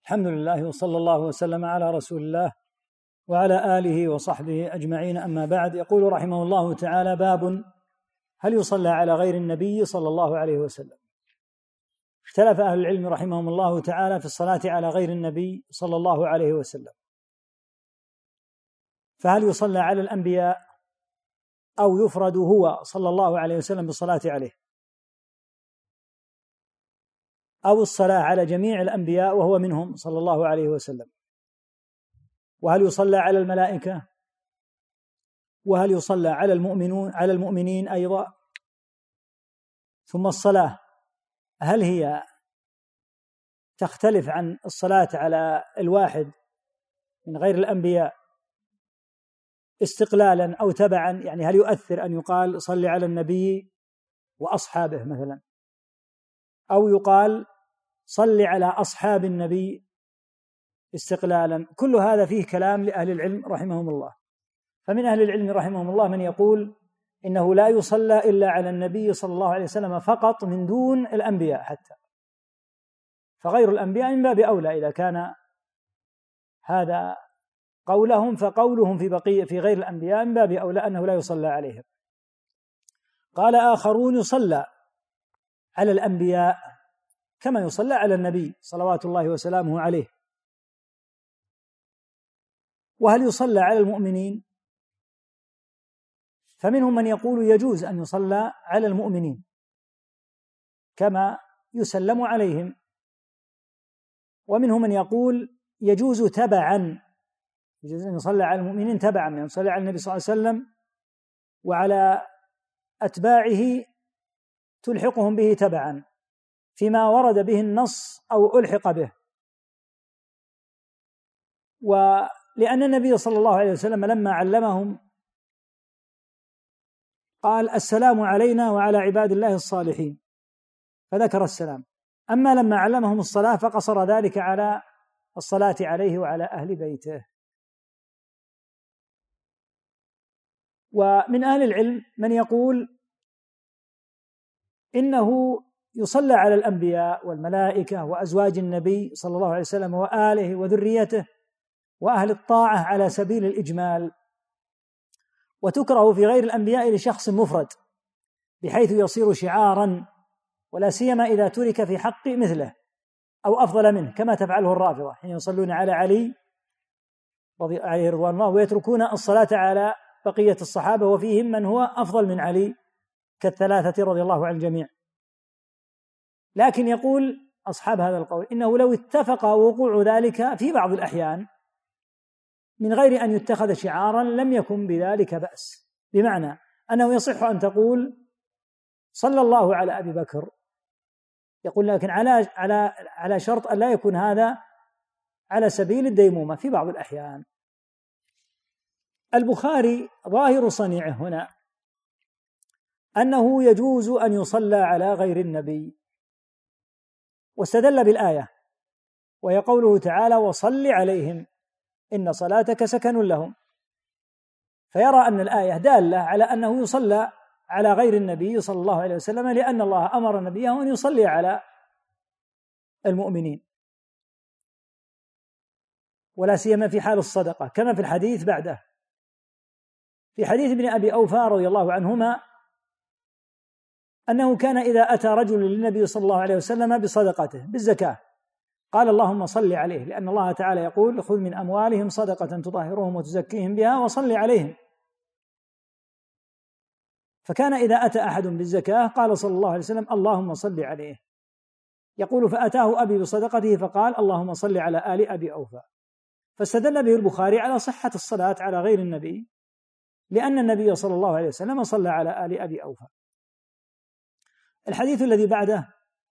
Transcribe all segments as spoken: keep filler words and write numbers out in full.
الحمد لله وصلى الله وسلم على رسول الله وعلى آله وصحبه أجمعين، أما بعد. يقول رحمه الله تعالى: باب هل يصلى على غير النبي صلى الله عليه وسلم. اختلف أهل العلم رحمهم الله تعالى في الصلاة على غير النبي صلى الله عليه وسلم، فهل يصلى على الأنبياء أو يفرد هو صلى الله عليه وسلم بالصلاة عليه، أو الصلاة على جميع الأنبياء وهو منهم صلى الله عليه وسلم، وهل يصلى على الملائكة، وهل يصلى على المؤمنون على المؤمنين أيضا. ثم الصلاة هل هي تختلف عن الصلاة على الواحد من غير الأنبياء استقلالا أو تبعا، يعني هل يؤثر أن يقال صل على النبي وأصحابه مثلا، أو يقال صل على أصحاب النبي استقلالا. كل هذا فيه كلام لأهل العلم رحمهم الله. فمن أهل العلم رحمهم الله من يقول إنه لا يصلى إلا على النبي صلى الله عليه وسلم فقط من دون الأنبياء حتى، فغير الأنبياء من باب أولى. إذا كان هذا قولهم فقولهم في بقية في غير الأنبياء من باب أولى أنه لا يصلى عليهم. قال آخرون: يصلى على الأنبياء كما يصلى على النبي صلوات الله وسلامه عليه. وهل يصلى على المؤمنين؟ فمنهم من يقول يجوز أن يصلى على المؤمنين كما يسلم عليهم، ومنهم من يقول يجوز تبعا، يجوز أن يصلى على المؤمنين تبعا، يعني يصلى على النبي صلى الله عليه وسلم وعلى أتباعه تلحقهم به تبعا فيما ورد به النص أو ألحق به. ولأن النبي صلى الله عليه وسلم لما علمهم قال: السلام علينا وعلى عباد الله الصالحين، فذكر السلام. أما لما علمهم الصلاة فقصر ذلك على الصلاة عليه وعلى أهل بيته. ومن أهل العلم من يقول إنه يصلى على الأنبياء والملائكة وأزواج النبي صلى الله عليه وسلم وآله وذريته وأهل الطاعة على سبيل الإجمال، وتكره في غير الأنبياء لشخص مفرد بحيث يصير شعارا، ولا سيما إذا ترك في حق مثله أو أفضل منه، كما تفعله الرافضة حين يصلون على علي رضي عليه رضوان الله ويتركون الصلاة على بقية الصحابة وفيهم من هو أفضل من علي كالثلاثة رضي الله عن الجميع. لكن يقول أصحاب هذا القول إنه لو اتفق وقوع ذلك في بعض الأحيان من غير أن يتخذ شعارا لم يكن بذلك بأس، بمعنى أنه يصح أن تقول صلى الله على أبي بكر، يقول لكن على على على شرط أن لا يكون هذا على سبيل الديمومة في بعض الأحيان. البخاري ظاهر صنيعه هنا أنه يجوز أن يصلى على غير النبي، واستدل بالآية وهي قوله تعالى: وصل عليهم إن صلاتك سكن لهم، فيرى أن الآية دالة على أنه يصلى على غير النبي صلى الله عليه وسلم، لأن الله أمر نبيه أن يصلي على المؤمنين، ولا سيما في حال الصدقة، كما في الحديث بعده في حديث ابن أبي أوفى رضي الله عنهما أنه كان إذا أتى رجل للنبي صلى الله عليه وسلم بصدقته بالزكاة قال: اللهم صل عليه، لأن الله تعالى يقول: خذ من أموالهم صدقة تطهرهم وتزكيهم بها وصل عليهم. فكان إذا أتى أحد بالزكاة قال صلى الله عليه وسلم: اللهم صل عليه. يقول: فأتاه أبي بصدقته فقال: اللهم صل على آل أبي أوفى. فاستدل به البخاري على صحة الصلاة على غير النبي، لأن النبي صلى الله عليه وسلم صلى على آل أبي أوفى. الحديث الذي بعده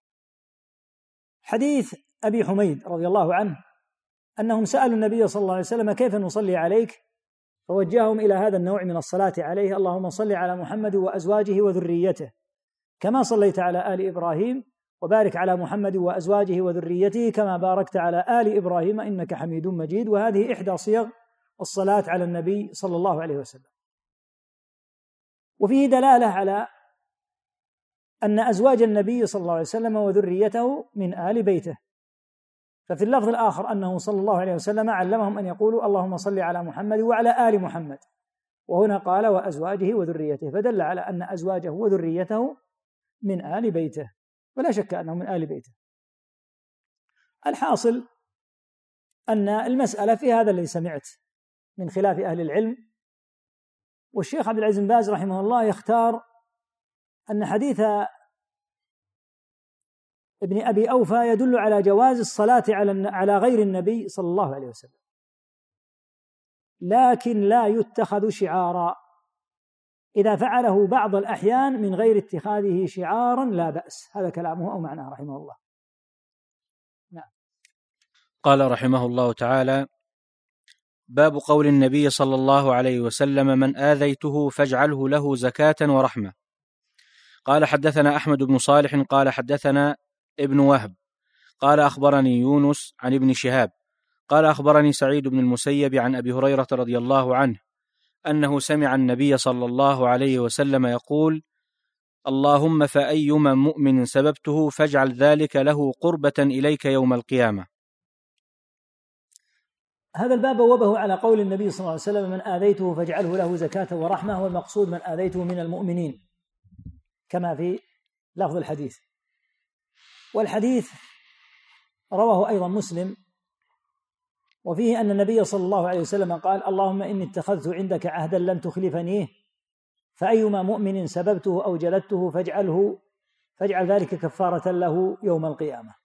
حديث أبي حميد رضي الله عنه أنهم سألوا النبي صلى الله عليه وسلم: كيف نصلي عليك؟ فوجههم إلى هذا النوع من الصلاة عليه: اللهم صل على محمد وأزواجه وذريته كما صليت على آل إبراهيم، وبارك على محمد وأزواجه وذريته كما باركت على آل إبراهيم إنك حميد مجيد. وهذه إحدى صيغ الصلاة على النبي صلى الله عليه وسلم. وفيه دلالة على أن أزواج النبي صلى الله عليه وسلم وذريته من آل بيته، ففي اللفظ الآخر أنه صلى الله عليه وسلم علمهم أن يقولوا اللهم صل على محمد وعلى آل محمد، وهنا قال وأزواجه وذريته، فدل على أن أزواجه وذريته من آل بيته، ولا شك أنه من آل بيته. الحاصل أن المسألة في هذا الذي سمعت من خلاف أهل العلم. والشيخ عبد العزيز بن باز رحمه الله يختار أن حديث ابن أبي أوفى يدل على جواز الصلاة على على غير النبي صلى الله عليه وسلم، لكن لا يتخذ شعارا، إذا فعله بعض الأحيان من غير اتخاذه شعارا لا بأس. هذا كلامه أو معناه رحمه الله. نعم. قال رحمه الله تعالى: باب قول النبي صلى الله عليه وسلم: من آذيته فاجعله له زكاة ورحمة. قال حدثنا أحمد بن صالح قال حدثنا ابن وهب قال أخبرني يونس عن ابن شهاب قال أخبرني سعيد بن المسيب عن أبي هريرة رضي الله عنه أنه سمع النبي صلى الله عليه وسلم يقول: اللهم فأيما مؤمن سببته فاجعل ذلك له قربة إليك يوم القيامة. هذا الباب بوابه على قول النبي صلى الله عليه وسلم: من آذيته فاجعله له زكاة ورحمة، والمقصود من آذيته من المؤمنين كما في لفظ الحديث. والحديث رواه أيضا مسلم، وفيه أن النبي صلى الله عليه وسلم قال: اللهم إني اتخذت عندك عهدا لم تخلفنيه، فأيما مؤمن سببته أو جلدته فاجعله فاجعل ذلك كفارة له يوم القيامة.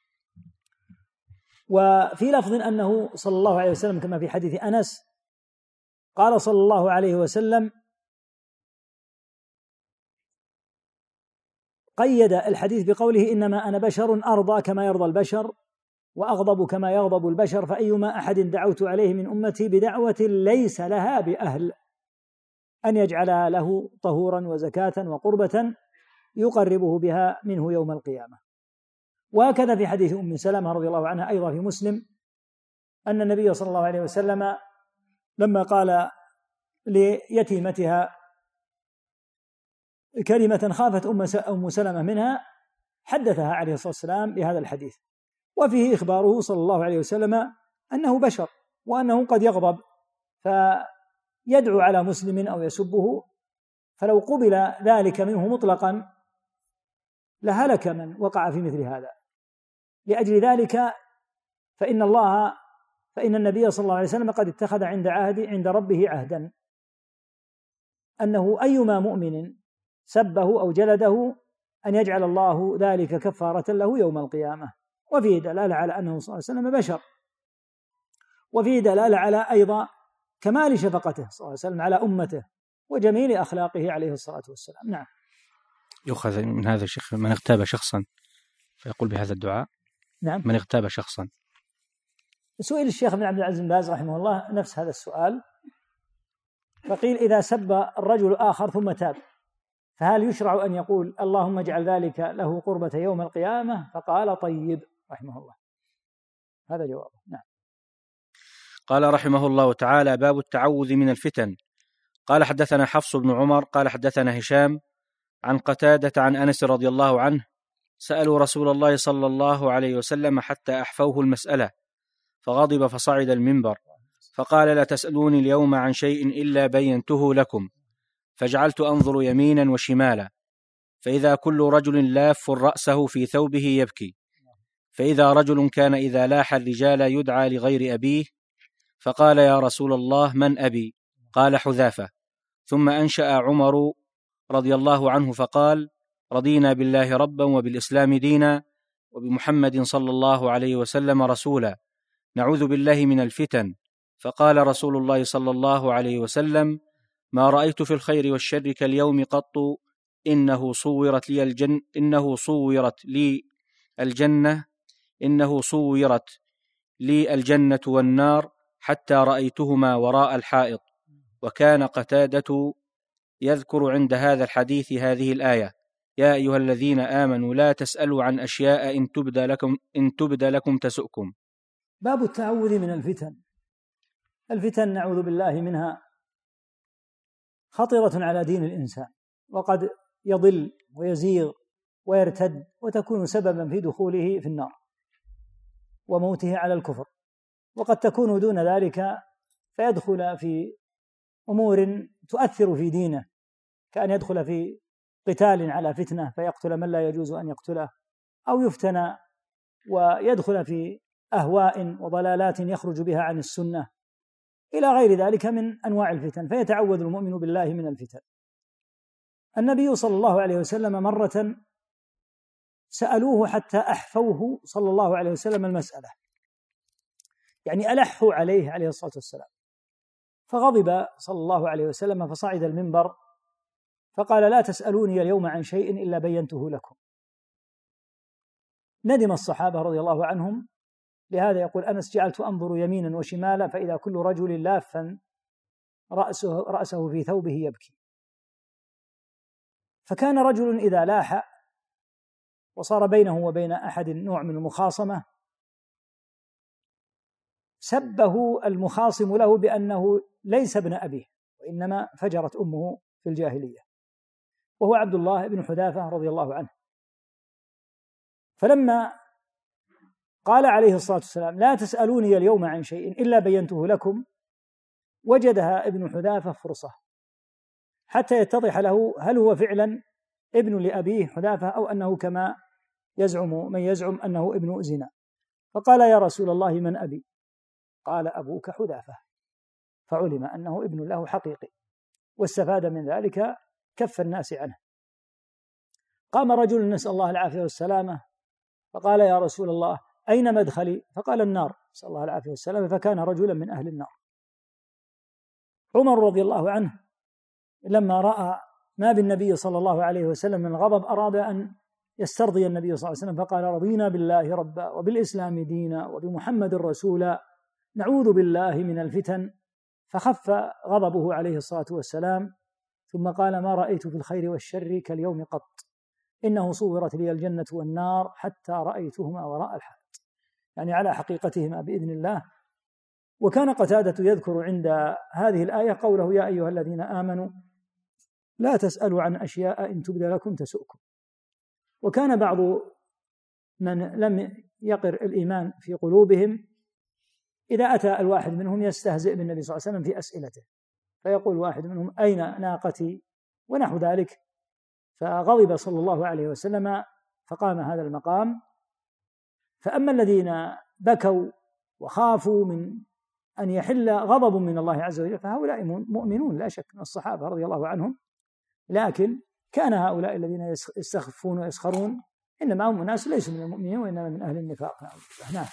وفي لفظ أنه صلى الله عليه وسلم كما في حديث أنس قال صلى الله عليه وسلم، قيد الحديث بقوله: إنما أنا بشر أرضى كما يرضى البشر وأغضب كما يغضب البشر، فأيما أحد دعوت عليه من أمتي بدعوة ليس لها بأهل أن يجعل له طهورا وزكاة وقربة يقربه بها منه يوم القيامة. وهكذا في حديث أم سلمة رضي الله عنها أيضا في مسلم أن النبي صلى الله عليه وسلم لما قال ليتيمتها كلمة خافت أم سلمة منها حدثها عليه الصلاة والسلام بهذا الحديث، وفيه إخباره صلى الله عليه وسلم أنه بشر وأنه قد يغضب فيدعو على مسلم أو يسبه، فلو قبل ذلك منه مطلقا لهلك من وقع في مثل هذا. لأجل ذلك فإن الله فإن النبي صلى الله عليه وسلم قد اتخذ عند عهد عند ربه عهدا أنه أيما مؤمن سبه أو جلده أن يجعل الله ذلك كفارة له يوم القيامة. وفيه دلالة على أنه صلى الله عليه وسلم بشر، وفيه دلالة على أيضا كمال شفقته صلى الله عليه وسلم على أمته وجميل أخلاقه عليه الصلاة والسلام. نعم. يؤخذ من هذا الشيخ من اغتاب شخصا فيقول بهذا الدعاء. نعم. من اغتاب شخصا. سئل الشيخ ابن عبد العزيز بن باز رحمه الله نفس هذا السؤال، فقيل: إذا سب الرجل آخر ثم تاب فهل يشرع أن يقول اللهم اجعل ذلك له قربة يوم القيامة؟ فقال: طيب رحمه الله. هذا جوابه. نعم. قال رحمه الله تعالى: باب التعوذ من الفتن. قال حدثنا حفص بن عمر قال حدثنا هشام عن قتادة عن أنس رضي الله عنه سألوا رسول الله صلى الله عليه وسلم حتى أحفوه المسألة فغضب فصعد المنبر فقال: لا تسألوني اليوم عن شيء إلا بينته لكم. فجعلت أنظر يمينا وشمالا فإذا كل رجل لاف رأسه في ثوبه يبكي، فإذا رجل كان إذا لاح الرجال يدعى لغير أبيه، فقال: يا رسول الله من أبي؟ قال: حذافة. ثم أنشأ عمر رضي الله عنه فقال: رضينا بالله ربا وبالإسلام دينا وبمحمد صلى الله عليه وسلم رسولا، نعوذ بالله من الفتن. فقال رسول الله صلى الله عليه وسلم: ما رأيت في الخير والشر كاليوم قط، إنه صورت لي الجنة إنه صورت لي الجنة إنه صورت لي الجنة والنار حتى رأيتهما وراء الحائط. وكان قتادة يذكر عند هذا الحديث هذه الآية: يا أيها الذين آمنوا لا تسألوا عن أشياء إن تبد لكم إن تبد لكم تسؤكم. باب التعوذ من الفتن. الفتن نعوذ بالله منها خطرة على دين الإنسان، وقد يضل ويزيغ ويرتد وتكون سببا في دخوله في النار. وموته على الكفر، وقد تكون دون ذلك فيدخل في أمور تؤثر في دينه، كأن يدخل في قتال على فتنة فيقتل من لا يجوز أن يقتله، أو يفتن ويدخل في أهواء وضلالات يخرج بها عن السنة إلى غير ذلك من أنواع الفتن، فيتعوذ المؤمن بالله من الفتن. النبي صلى الله عليه وسلم مرة سألوه حتى أحفوه صلى الله عليه وسلم المسألة، يعني ألحوا عليه عليه الصلاة والسلام، فغضب صلى الله عليه وسلم فصعد المنبر فقال: لا تسألوني اليوم عن شيء إلا بينته لكم. ندم الصحابة رضي الله عنهم، لهذا يقول أنس: جعلت أنظر يمينا وشمالا فإذا كل رجل لافا رأسه, رأسه في ثوبه يبكي. فكان رجل إذا لاح وصار بينه وبين أحد نوع من المخاصمة سبه المخاصم له بأنه ليس ابن أبيه وإنما فجرت أمه في الجاهلية، وهو عبد الله بن حذافة رضي الله عنه. فلما قال عليه الصلاة والسلام: لا تسألوني اليوم عن شيء إلا بينته لكم، وجدها ابن حذافة فرصة حتى يتضح له هل هو فعلا ابن لأبيه حذافة أو أنه كما يزعم من يزعم أنه ابن زنا. فقال: يا رسول الله من أبي؟ قال: أبوك حذافة. فعلم أنه ابن له حقيقي، واستفاد من ذلك كف الناس عنه. قام رجل نسأل الله العافية والسلامة فقال: يا رسول الله أين مدخلي؟ فقال: النار، نسأل الله العافية والسلامة، فكان رجلا من أهل النار. عمر رضي الله عنه لما رأى ما بالنبي صلى الله عليه وسلم من الغضب أراد أن يسترضي النبي صلى الله عليه وسلم، فقال: رضينا بالله ربا وبالإسلام دينا وبمحمد رسولا نعوذ بالله من الفتن. فخف غضبه عليه الصلاة والسلام، ثم قال: ما رأيت في الخير والشر كاليوم قط، إنه صورت لي الجنة والنار حتى رأيتهما وراء الحائط، يعني على حقيقتهما بإذن الله. وكان قتادة يذكر عند هذه الآية قوله: يا أيها الذين آمنوا لا تسألوا عن أشياء إن تبد لكم تسؤكم. وكان بعض من لم يقر الإيمان في قلوبهم إذا أتى الواحد منهم يستهزئ بالنبي صلى الله عليه وسلم في أسئلته، فيقول واحد منهم: أين ناقتي؟ ونحو ذلك. فغضب صلى الله عليه وسلم فقام هذا المقام. فأما الذين بكوا وخافوا من أن يحل غضب من الله عز وجل فهؤلاء مؤمنون لا شك من الصحابة رضي الله عنهم، لكن كان هؤلاء الذين يستخفون ويسخرون إنما هم ناس ليسوا من المؤمنين وإنما من أهل النفاق. نعم.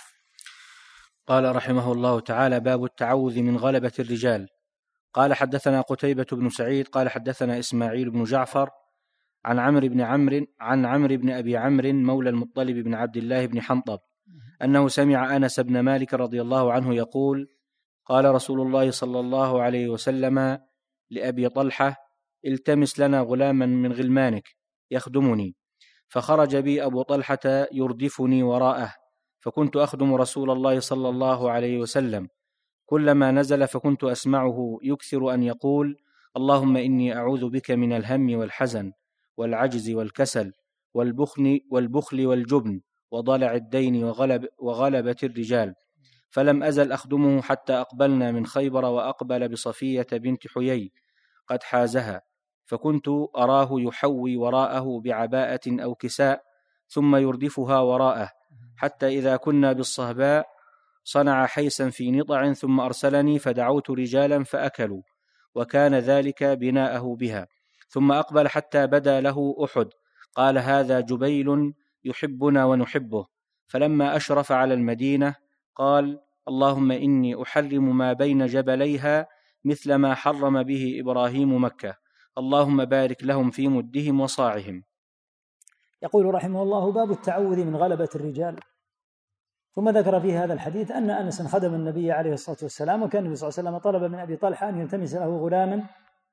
قال رحمه الله تعالى: باب التعوذ من غلبة الرجال. قال: حدثنا قتيبة بن سعيد قال حدثنا إسماعيل بن جعفر عن عمرو بن عمرو عن عمرو بن أبي عمرو مولى المطلب بن عبد الله بن حنطب أنه سمع أنس بن مالك رضي الله عنه يقول: قال رسول الله صلى الله عليه وسلم لأبي طلحة: التمس لنا غلاما من غلمانك يخدمني. فخرج بي أبو طلحة يردفني وراءه، فكنت أخدم رسول الله صلى الله عليه وسلم، كلما نزل فكنت أسمعه يكثر أن يقول: اللهم إني أعوذ بك من الهم والحزن والعجز والكسل والبخل, والبخل والجبن وضلع الدين وغلب وغلبة الرجال. فلم أزل أخدمه حتى أقبلنا من خيبر، وأقبل بصفية بنت حيي قد حازها، فكنت أراه يحوي وراءه بعباءة أو كساء ثم يردفها وراءه، حتى إذا كنا بالصهباء صنع حيسا في نطع ثم أرسلني فدعوت رجالا فأكلوا، وكان ذلك بناءه بها، ثم أقبل حتى بدا له أحد، قال: هذا جبيل يحبنا ونحبه. فلما أشرف على المدينة قال: اللهم إني أحرم ما بين جبليها مثل ما حرم به إبراهيم مكة، اللهم بارك لهم في مدهم وصاعهم. يقول رحمه الله: باب التعوذ من غلبة الرجال. ثم ذكر في هذا الحديث أن أنس خدم النبي عليه الصلاة والسلام، وكان النبي صلى الله عليه وسلم طلب من أبي طلحة أن يلتمس له غلاما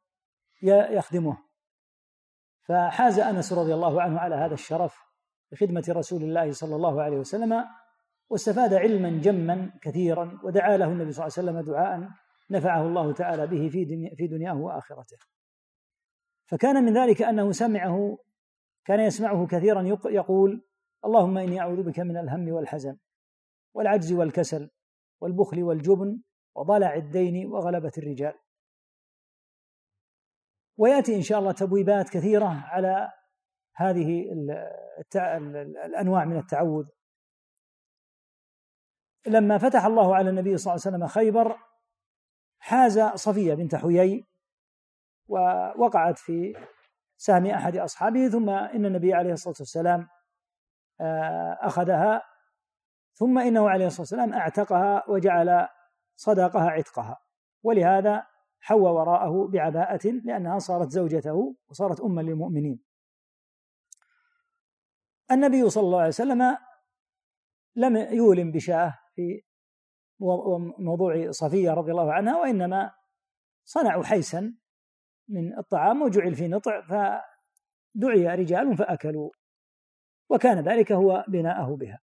يخدمه، فحاز أنس رضي الله عنه على هذا الشرف بخدمة رسول الله صلى الله عليه وسلم، واستفاد علما جما كثيرا، ودعا له النبي صلى الله عليه وسلم دعاء نفعه الله تعالى به في دنياه وآخرته. فكان من ذلك أنه سمعه كان يسمعه كثيرا يقول: اللهم إني أعوذ بك من الهم والحزن والعجز والكسل والبخل والجبن وضلع الدين وغلبة الرجال. ويأتي إن شاء الله تبويبات كثيرة على هذه الأنواع من التعوذ. لما فتح الله على النبي صلى الله عليه وسلم خيبر حاز صفية بنت حيي ووقعت في سهم أحد أصحابه، ثم إن النبي عليه الصلاة والسلام أخذها، ثم إنه عليه الصلاة والسلام أعتقها وجعل صداقها عتقها، ولهذا حوى وراءه بعباءة لأنها صارت زوجته وصارت أما للمؤمنين. النبي صلى الله عليه وسلم لم يولم بشاه في موضوع صفية رضي الله عنها، وإنما صنعوا حيسا من الطعام وجعل في نطع، فدعي رجال فأكلوا، وكان ذلك هو بناءه بها.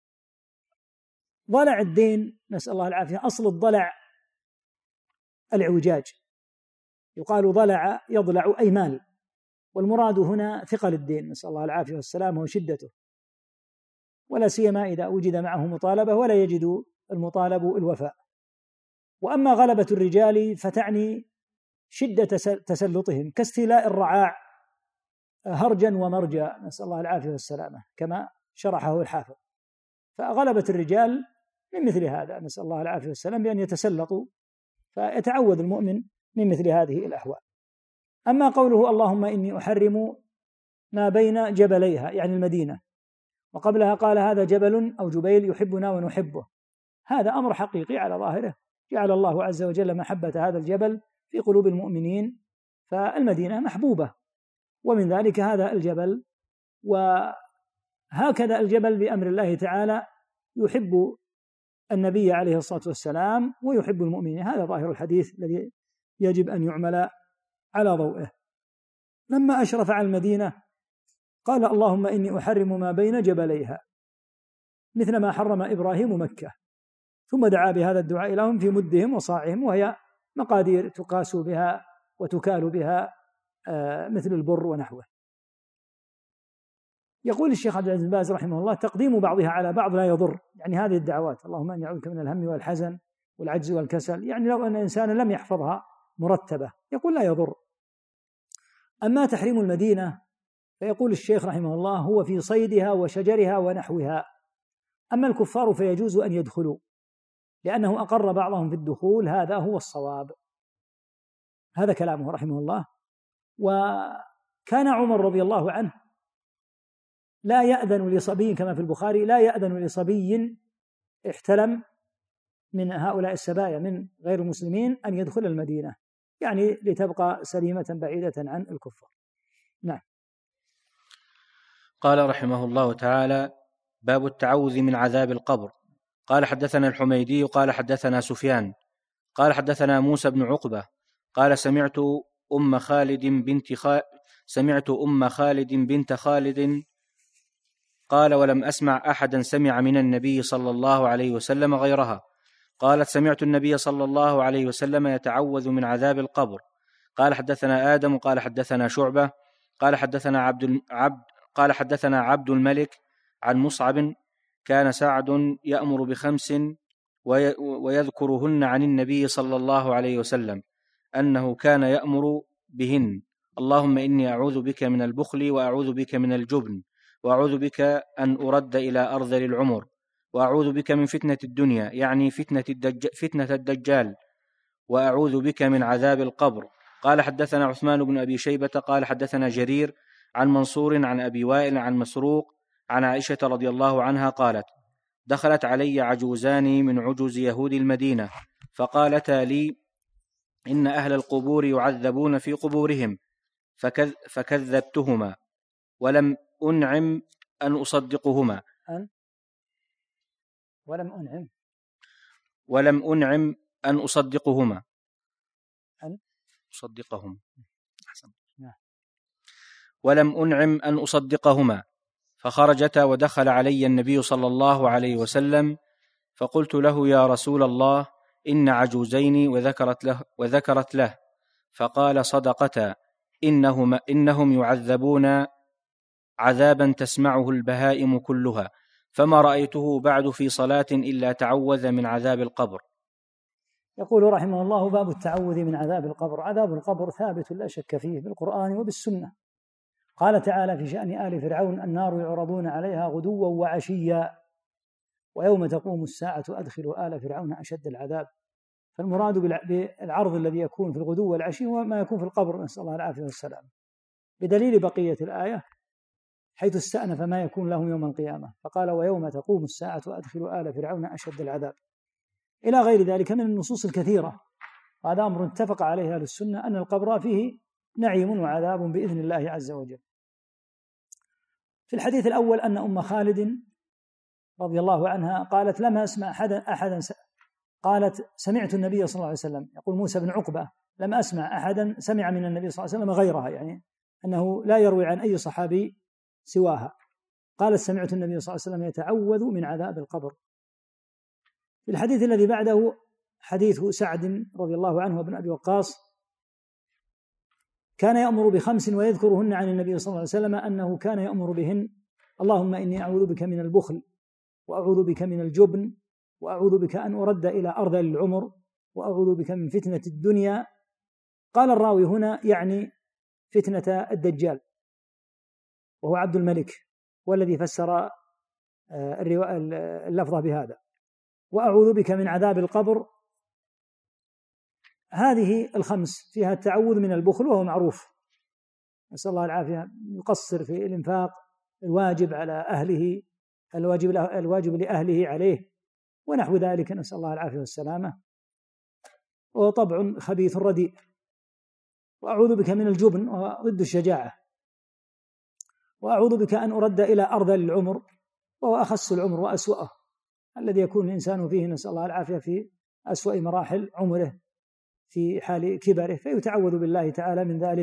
ضلع الدين، نسأل الله العافية. أصل الضلع العوجاج، يقال ضلع يضلع أي مال، والمراد هنا ثقل الدين، نسأل الله العافية والسلامة وشدته، ولا سيما إذا وجد معه مطالبة ولا يجد المطالب الوفاء. وأما غلبة الرجال فتعني شدة تسلطهم كاستيلاء الرعاع هرجا ومرجا، نسأل الله العافية والسلامة كما شرحه الحافظ. فغلبة الرجال من مثل هذا، نسأل الله العافية والسلام، بأن يتسلطوا، فيتعوذ المؤمن من مثل هذه الأحوال. أما قوله اللهم إني أحرم ما بين جبليها، يعني المدينة، وقبلها قال هذا جبل أو جبيل يحبنا ونحبه، هذا أمر حقيقي على ظاهره، جعل الله عز وجل محبة هذا الجبل في قلوب المؤمنين، فالمدينة محبوبة، ومن ذلك هذا الجبل. وهكذا الجبل بأمر الله تعالى يحب النبي عليه الصلاة والسلام ويحب المؤمنين، هذا ظاهر الحديث الذي يجب أن يعمل على ضوئه. لما أشرف على المدينة قال اللهم إني أحرم ما بين جبليها، مثل ما حرم إبراهيم مكة، ثم دعا بهذا الدعاء لهم في مدهم وصاعهم، وهي مقادير تقاس بها وتكال بها مثل البر ونحوه. يقول الشيخ عبد العزيز بن باز رحمه الله تقديم بعضها على بعض لا يضر، يعني هذه الدعوات اللهم أني أعوذ بك من الهم والحزن والعجز والكسل، يعني لو أن إنسانا لم يحفظها مرتبة يقول لا يضر. أما تحريم المدينة فيقول الشيخ رحمه الله هو في صيدها وشجرها ونحوها، أما الكفار فيجوز أن يدخلوا لأنه أقر بعضهم في الدخول، هذا هو الصواب. هذا كلامه رحمه الله. وكان عمر رضي الله عنه لا يأذن لصبي، كما في البخاري، لا يأذن لصبي احتلم من هؤلاء السبايا من غير المسلمين أن يدخل المدينة، يعني لتبقى سليمة بعيدة عن الكفار. نعم. قال رحمه الله تعالى باب التعوذ من عذاب القبر. قال حدثنا الحميدي قال حدثنا سفيان قال حدثنا موسى بن عقبة قال سمعت أم خالد بنت خالد سمعت أم خالد بنت خالد قال ولم أسمع أحدا سمع من النبي صلى الله عليه وسلم غيرها، قالت سمعت النبي صلى الله عليه وسلم يتعوذ من عذاب القبر. قال حدثنا آدم قال حدثنا شعبة قال حدثنا عبد عبد قال حدثنا عبد الملك عن مصعب كان سعد يأمر بخمس ويذكرهن عن النبي صلى الله عليه وسلم أنه كان يأمر بهن: اللهم إني أعوذ بك من البخل، وأعوذ بك من الجبن، وأعوذ بك أن أرد إلى أرذل العمر، وأعوذ بك من فتنة الدنيا، يعني فتنة الدجال, فتنة الدجال، وأعوذ بك من عذاب القبر. قال حدثنا عثمان بن أبي شيبة قال حدثنا جرير عن منصور عن أبي وائل عن مسروق عن عائشة رضي الله عنها قالت: دخلت علي عجوزان من عجوز يهود المدينة فقالتا لي: إن أهل القبور يعذبون في قبورهم، فكذ فكذبتهما ولم أنعم أن أصدقهما أن ولم أنعم ولم أنعم أن أصدقهما أن أصدقهم ولم أنعم أن أصدقهما فخرجتا ودخل علي النبي صلى الله عليه وسلم فقلت له: يا رسول الله، إن عجوزين، وذكرت له, وذكرت له فقال: صدقتا، إنهم, إنهم يعذبون عذابا تسمعه البهائم كلها، فما رأيته بعد في صلاة إلا تعوذ من عذاب القبر. يقول رحمه الله: باب التعوذ من عذاب القبر. عذاب القبر ثابت لا شك فيه بالقرآن وبالسنة. قال تعالى في شأن آل فرعون: النار يعرضون عليها غدوا وعشيا ويوم تقوم الساعة أدخلوا آل فرعون أشد العذاب. فالمراد بالعرض الذي يكون في الغدو والعشي هو ما يكون في القبر، نسأل الله العافية والسلام، بدليل بقية الآية حيث استأنف ما يكون لهم يوم القيامة، فقال: ويوم تقوم الساعة أدخلوا آل فرعون أشد العذاب، إلى غير ذلك من النصوص الكثيرة. هذا أمر اتفق عليه أهل السنة أن القبر فيه نعيم وعذاب بإذن الله عز وجل. في الحديث الأول أن أم خالد رضي الله عنها قالت: لما أسمع أحدا أحدا قالت: سمعت النبي صلى الله عليه وسلم، يقول موسى بن عقبة: لم أسمع أحدا سمع من النبي صلى الله عليه وسلم غيرها، يعني أنه لا يروي عن أي صحابي سواها. قالت: سمعت النبي صلى الله عليه وسلم يتعوذ من عذاب القبر. في الحديث الذي بعده حديث سعد رضي الله عنه وابن أبي وقاص: كان يأمر بخمس ويذكرهن عن النبي صلى الله عليه وسلم أنه كان يأمر بهن: اللهم إني أعوذ بك من البخل، وأعوذ بك من الجبن، وأعوذ بك أن أرد إلى أرذل العمر، وأعوذ بك من فتنة الدنيا. قال الراوي هنا يعني فتنة الدجال، وهو عبد الملك، والذي فسر اللفظة بهذا. وأعوذ بك من عذاب القبر. هذه الخمس فيها التعوذ من البخل، وهو معروف، نسأل الله العافية، يقصر في الإنفاق، الواجب على أهله، الواجب الواجب لأهله عليه، ونحو ذلك، نسأل الله العافية والسلامة. وهو طبع خبيث رديء. وأعوذ بك من الجبن، وضد الشجاعة. وأعوذ بك أن أرد إلى أرذل العمر، وهو أخس العمر وأسوأه، الذي يكون الإنسان فيه، نسأل الله العافية، في أسوأ مراحل عمره في حال كبره، فيتعوذ بالله تعالى من ذلك.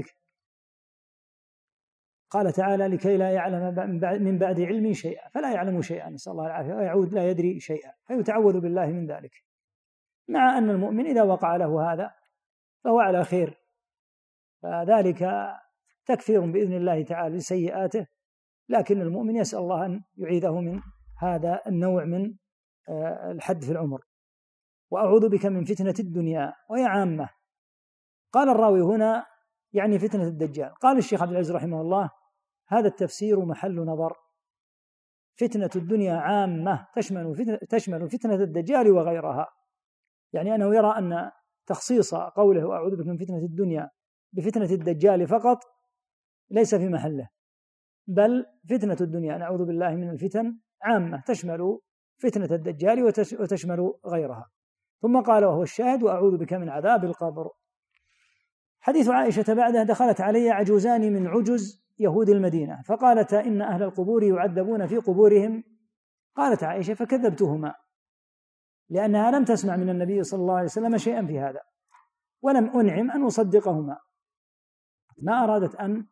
قال تعالى: لكي لا يعلم من بعد علم شيئا، فلا يعلم شيئا، نسأل الله العافية، ويعود لا يدري شيئا، فيتعوذ بالله من ذلك. مع أن المؤمن إذا وقع له هذا فهو على خير، فذلك تكفير بإذن الله تعالى لسيئاته، لكن المؤمن يسأل الله أن يعيذه من هذا النوع من الحد في العمر. وأعوذ بك من فتنة الدنيا، وهي عامة. قال الراوي هنا يعني فتنة الدجال. قال الشيخ عبد العزيز رحمه الله: هذا التفسير محل نظر. فتنة الدنيا عامة تشمل فتنة, تشمل فتنة الدجال وغيرها، يعني أنه يرى أن تخصيص قوله وأعوذ بك من فتنة الدنيا بفتنة الدجال فقط ليس في محله، بل فتنة الدنيا نعوذ بالله من الفتن عامة تشمل فتنة الدجال وتشمل غيرها. ثم قال: وهو الشاهد: وأعوذ بك من عذاب القبر. حديث عائشة بعده: دخلت علي عجوزان من عجز يهود المدينة فقالتا: إن أهل القبور يعذبون في قبورهم. قالت عائشة: فكذبتهما، لأنها لم تسمع من النبي صلى الله عليه وسلم شيئا في هذا، ولم أنعم أن أصدقهما، ما أرادت أن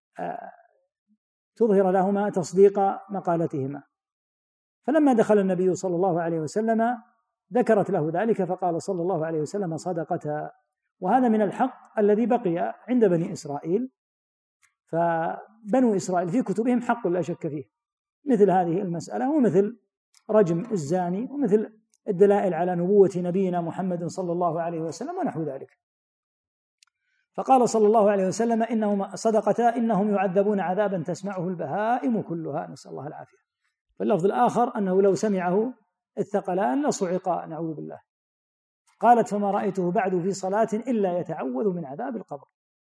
تظهر لهما تصديق مقالتهما. فلما دخل النبي صلى الله عليه وسلم ذكرت له ذلك، فقال صلى الله عليه وسلم: صدقتها. وهذا من الحق الذي بقي عند بني إسرائيل، فبنو إسرائيل في كتبهم حق لا شك فيه، مثل هذه المسألة، ومثل رجم الزاني، ومثل الدلائل على نبوة نبينا محمد صلى الله عليه وسلم، ونحو ذلك. فقال صلى الله عليه وسلم: إنهم صدقتا، إنهم يعذبون عذابا تسمعه البهائم كلها، نسأل الله العافية. فاللفظ الآخر أنه لو سمعه الثقلان لصعقا، نعوذ بالله. قالت: فما رأيته بعد في صلاة إلا يتعوذ من عذاب القبر.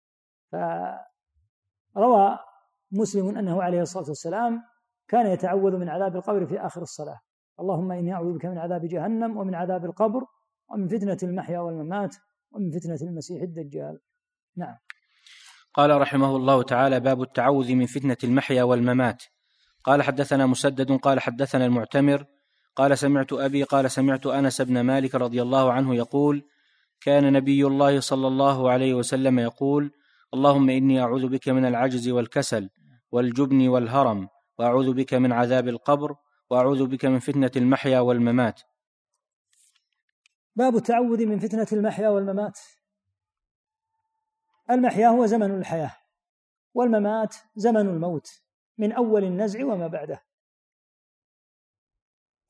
فروى مسلم أنه عليه الصلاة والسلام كان يتعوذ من عذاب القبر في آخر الصلاة: اللهم إني أعوذ بك من عذاب جهنم، ومن عذاب القبر، ومن فتنة المحيا والممات، ومن فتنة المسيح الدجال. نعم. قال رحمه الله تعالى: باب التعوذ من فتنة المحيا والممات. قال حدثنا مسدد قال حدثنا المعتمر قال سمعت أبي قال سمعت أنس بن مالك رضي الله عنه يقول: كان نبي الله صلى الله عليه وسلم يقول: اللهم إني أعوذ بك من العجز والكسل والجبن والهرم، وأعوذ بك من عذاب القبر، وأعوذ بك من فتنة المحيا والممات. باب التعوذ من فتنة المحيا والممات. المحيا هو زمن الحياة، والممات زمن الموت، من أول النزع وما بعده.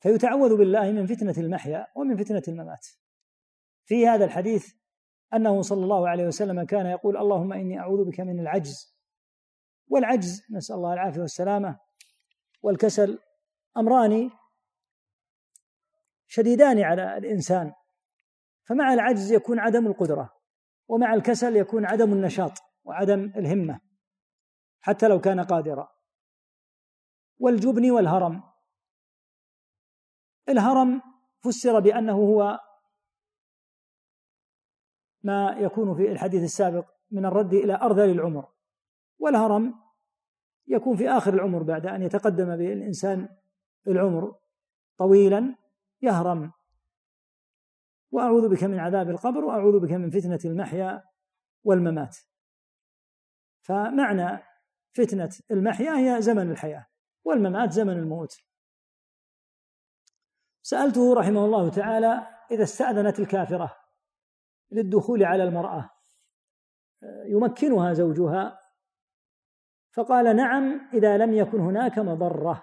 فيتعوذ بالله من فتنة المحيا ومن فتنة الممات. في هذا الحديث أنه صلى الله عليه وسلم كان يقول اللهم إني أعوذ بك من العجز، والعجز نسأل الله العافية والسلامة والكسل أمران شديدان على الإنسان، فمع العجز يكون عدم القدرة، ومع الكسل يكون عدم النشاط وعدم الهمة حتى لو كان قادرا. والجبن والهرم، الهرم فسر بأنه هو ما يكون في الحديث السابق من الرد إلى أرذل العمر، والهرم يكون في آخر العمر بعد أن يتقدم بالإنسان العمر طويلا يهرم. وأعوذ بك من عذاب القبر وأعوذ بك من فتنة المحيا والممات. فمعنى فتنة المحيا هي زمن الحياة، والممات زمن الموت. سألته رحمه الله تعالى إذا استأذنت الكافرة للدخول على المرأة يمكنها زوجها، فقال نعم إذا لم يكن هناك مضرة.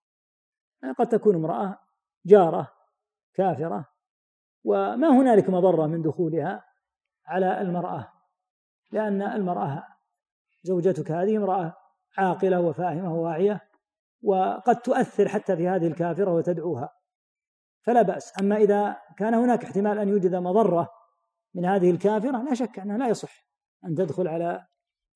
قد تكون امرأة جارة كافرة وما هنالك مضرة من دخولها على المرأة، لأن المرأة زوجتك هذه امرأة عاقلة وفاهمة وواعية، وقد تؤثر حتى في هذه الكافرة وتدعوها، فلا بأس. أما إذا كان هناك احتمال أن يوجد مضرة من هذه الكافرة لا شك أنه لا يصح أن تدخل على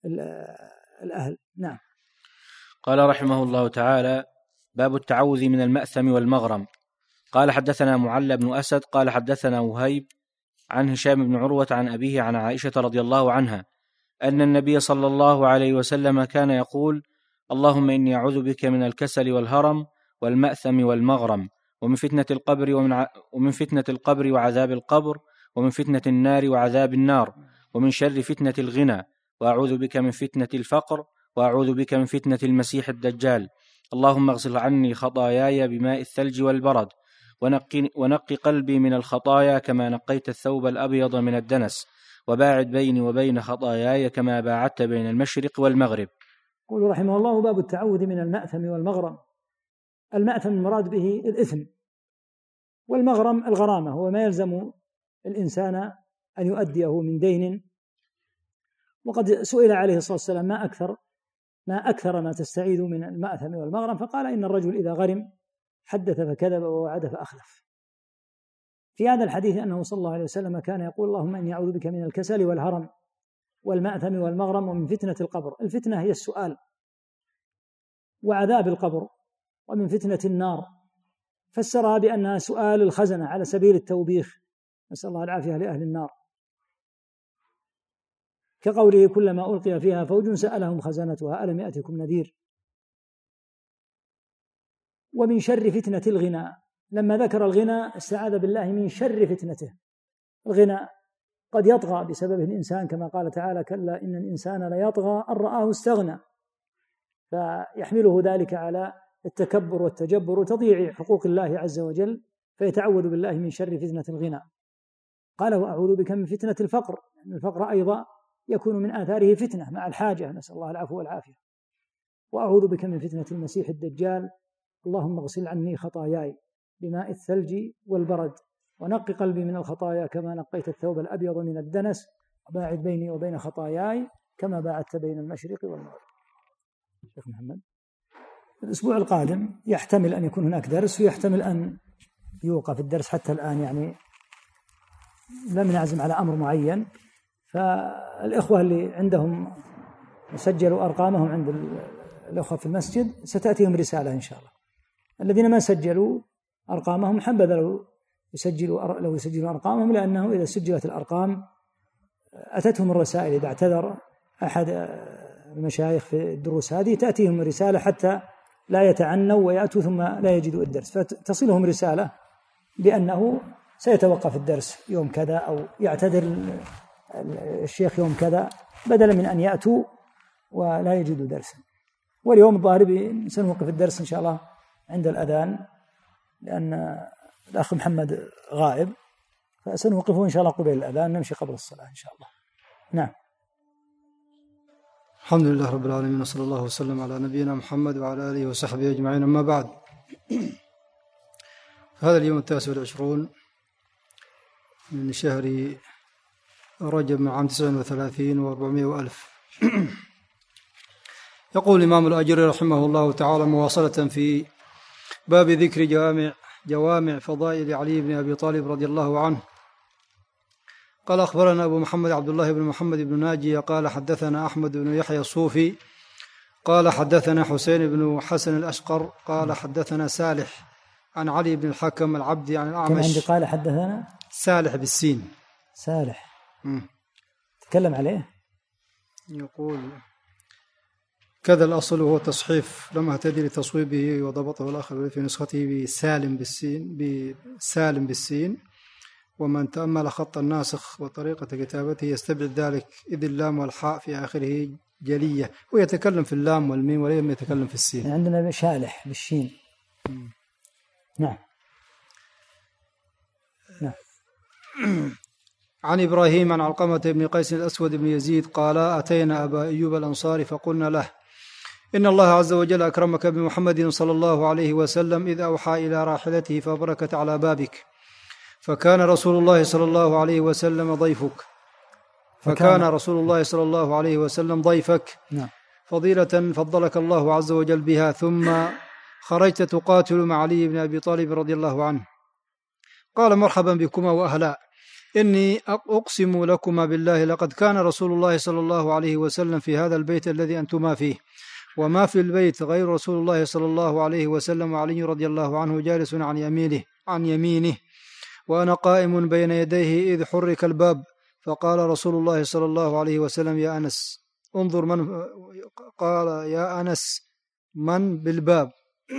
الأهل. نعم. قال رحمه الله تعالى: باب التعوذ من المأثم والمغرم. قال حدثنا معل بن أسد قال حدثنا وهيب عن هشام بن عروة عن أبيه عن عائشة رضي الله عنها أن النبي صلى الله عليه وسلم كان يقول: اللهم إني أعوذ بك من الكسل والهرم والمأثم والمغرم ومن فتنة القبر ومن, ع... ومن فتنة القبر وعذاب القبر ومن فتنة النار وعذاب النار ومن شر فتنة الغنى، وأعوذ بك من فتنة الفقر، وأعوذ بك من فتنة المسيح الدجال. اللهم اغسل عني خطاياي بماء الثلج والبرد، ونقي, ونقي قلبي من الخطايا كما نقيت الثوب الأبيض من الدنس، وباعد بيني وبين خطاياي كما باعدت بين المشرق والمغرب. قل رحمه الله: باب التعوذ من المأثم والمغرم. المأثم المراد به الإثم، والمغرم الغرامة، هو ما يلزم الإنسان أن يؤديه من دين. وقد سئل عليه الصلاة والسلام ما أكثر ما أكثر ما تستعيذ من المأثم والمغرم، فقال: إن الرجل إذا غرم حدث فكذب ووعد فأخلف. في هذا الحديث أنه صلى الله عليه وسلم كان يقول: اللهم إني أعوذ بك من الكسل والهرم والمأثم والمغرم ومن فتنة القبر. الفتنة هي السؤال، وعذاب القبر، ومن فتنة النار. فسرها بأنها سؤال الخزنة على سبيل التوبيخ، نسأل الله العافية لأهل النار، كقوله: كلما ألقي فيها فوج سألهم خزنتها ألم يأتكم نذير. ومن شر فتنة الغنى، لما ذكر الغنى استعاذ بالله من شر فتنته. الغنى قد يطغى بسببه الإنسان، كما قال تعالى: كلا إن الإنسان ليطغى أن رآه استغنى، فيحمله ذلك على التكبر والتجبر وتضييع حقوق الله عز وجل، فيتعوذ بالله من شر فتنة الغنى. قال: وأعوذ بك من فتنة الفقر، لأن الفقر أيضا يكون من آثاره فتنة مع الحاجة، نسأل الله العفو والعافية. وأعوذ بك من فتنة المسيح الدجال. اللهم اغسل عني خطاياي بماء الثلج والبرد، ونقي قلبي من الخطايا كما نقيت الثوب الأبيض من الدنس، وباعد بيني وبين خطاياي كما باعدت بين المشرق والمغرب. شيخ محمد، الأسبوع القادم يحتمل أن يكون هناك درس، ويحتمل أن يوقف الدرس حتى الآن، يعني لم نعزم على أمر معين. فالإخوة اللي عندهم سجلوا أرقامهم عند الأخوة في المسجد ستأتيهم رسالة إن شاء الله. الذين ما سجلوا أرقامهم حبذا لو يسجلوا لو يسجلوا أرقامهم، لأنه إذا سجلت الأرقام أتتهم الرسائل. إذا اعتذر أحد المشايخ في الدروس هذه تأتيهم رسالة حتى لا يتعنوا ويأتوا ثم لا يجدوا الدرس، فتصلهم رسالة بأنه سيتوقف الدرس يوم كذا، أو يعتذر الشيخ يوم كذا، بدلا من أن يأتوا ولا يجدوا درسا. واليوم الظاهر سنوقف الدرس إن شاء الله عند الأذان، لأن الأخ محمد غائب، فسنوقفه إن شاء الله قبيل الأذان، نمشي قبل الصلاة إن شاء الله. نعم. الحمد لله رب العالمين، وصلى الله وسلم على نبينا محمد وعلى آله وصحبه أجمعين. أما بعد، هذا اليوم التاسع والعشرون من شهر رجب من عام تسع وثلاثين وأربعمائة وألف. يقول الإمام الأجري رحمه الله تعالى مواصلة في باب ذكر جوامع جوامع فضائل علي بن أبي طالب رضي الله عنه. قال أخبرنا أبو محمد عبد الله بن محمد بن ناجي قال حدثنا أحمد بن يحيى الصوفي قال حدثنا حسين بن حسن الأشقر قال حدثنا سالح عن علي بن الحكم العبدي عن الأعمش. كان عندي قال حدثنا سالح بالسين. سالح م. تكلم عليه. يقول كذا الأصل وهو تصحيف لم أهتدي لتصويبه وضبطه الآخر في نسخته بسالم بالسين بسالم بالسين. ومن تأمل خط الناسخ وطريقة كتابته يستبعد ذلك إذ اللام والحاء في آخره جلية ويتكلم في اللام والميم ولم يتكلم في السين. يعني عندنا شالح بالشين. م. نعم نعم. عن إبراهيم عن علقمة بن قيس الأسود بن يزيد قال أتينا أبا أيوب الأنصاري فقلنا له إن الله عز وجل أكرمك بمحمد صلى الله عليه وسلم إذ أوحى إلى راحلته فبركت على بابك فكان رسول الله صلى الله عليه وسلم ضيفك فكان رسول الله صلى الله عليه وسلم ضيفك فضيلة فضلك الله عز وجل بها ثم خرجت تقاتل مع علي بن أبي طالب رضي الله عنه. قال مرحبا بكما وأهلا إني أقسم لكما بالله لقد كان رسول الله صلى الله عليه وسلم في هذا البيت الذي أنتما فيه وما في البيت غير رسول الله صلى الله عليه وسلم وعلي رضي الله عنه جالس عن يمينه عن يمينه وأنا قائم بين يديه إذ حرك الباب فقال رسول الله صلى الله عليه وسلم يا أنس انظر من قال يا أنس من بالباب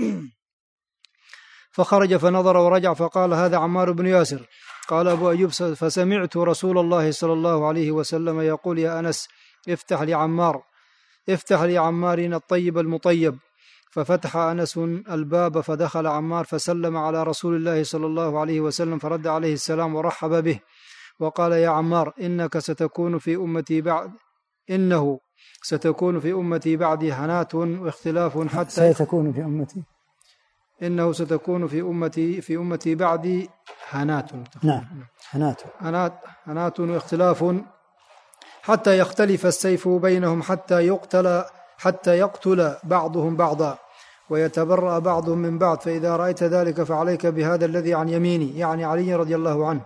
فخرج فنظر ورجع فقال هذا عمار بن ياسر. قال أبو أيوب فسمعت رسول الله صلى الله عليه وسلم يقول يا أنس افتح لعمار افتح لعمار الطيب المطيب ففتح أنس الباب فدخل عمار فسلم على رسول الله صلى الله عليه وسلم فرد عليه السلام ورحب به وقال يا عمار إنك ستكون في أمتي بعد إنه ستكون في أمتي بعدي هنات واختلاف حتى ستكون في أمتي إنه ستكون في أمتي في أمتي بعدي هنات. نعم هنات هنات هنات واختلاف حتى يختلف السيف بينهم حتى يقتل حتى يقتل بعضهم بعضا ويتبرأ بعضهم من بعض فإذا رأيت ذلك فعليك بهذا الذي عن يميني يعني علي رضي الله عنه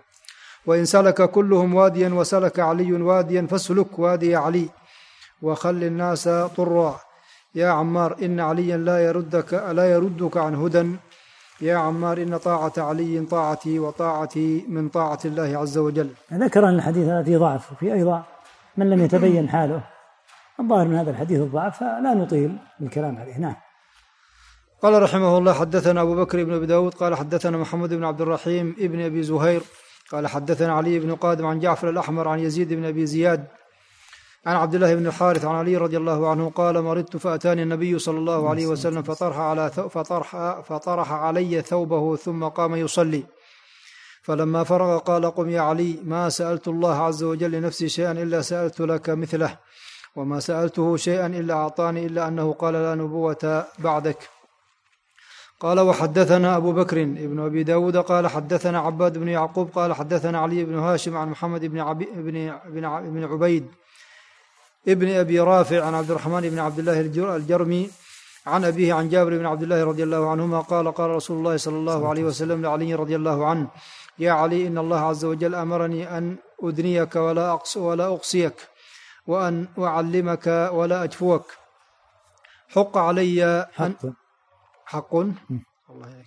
وإن سلك كلهم واديا وسلك علي واديا فاسلك وادي علي وخل الناس طرا يا عمار إن عليا لا يردك لا يردك عن هدى يا عمار إن طاعة علي طاعتي وطاعتي من طاعة الله عز وجل. ذكر أن الحديث هذا فيه ضعف وفي أيضا من لم يتبين حاله الظاهر من هذا الحديث الضعف فلا نطيل بالكلام عليه. نعم. قال رحمه الله حدثنا أبو بكر بن أبي داود قال حدثنا محمد بن عبد الرحيم ابن أبي زهير قال حدثنا علي بن قادم عن جعفر الأحمر عن يزيد بن أبي زياد عن عبد الله بن الحارث عن علي رضي الله عنه قال مرضت فأتاني النبي صلى الله عليه وسلم فطرح على فطرح فطرح علي ثوبه ثم قام يصلي فلما فرغ قال قم يا علي ما سألت الله عز وجل لنفسي شيئا إلا سألت لك مثله وما سألته شيئا إلا أعطاني إلا أنه قال لا نبوة بعدك. قال وحدثنا أبو بكر ابن أبي داود قال حدثنا عباد بن يعقوب قال حدثنا علي بن هاشم عن محمد بن عبي بن بن عبيد ابن أبي رافع عن عبد الرحمن بن عبد الله الجرمي عن أبيه عن جابر بن عبد الله رضي الله عنهما قال قال رسول الله صلى الله عليه وسلم لعلي رضي الله عنه يا علي إن الله عز وجل أمرني أن أدنيك ولا أقص ولا أقصيك وأن أعلمك ولا أجفوك حق علي أن حق الله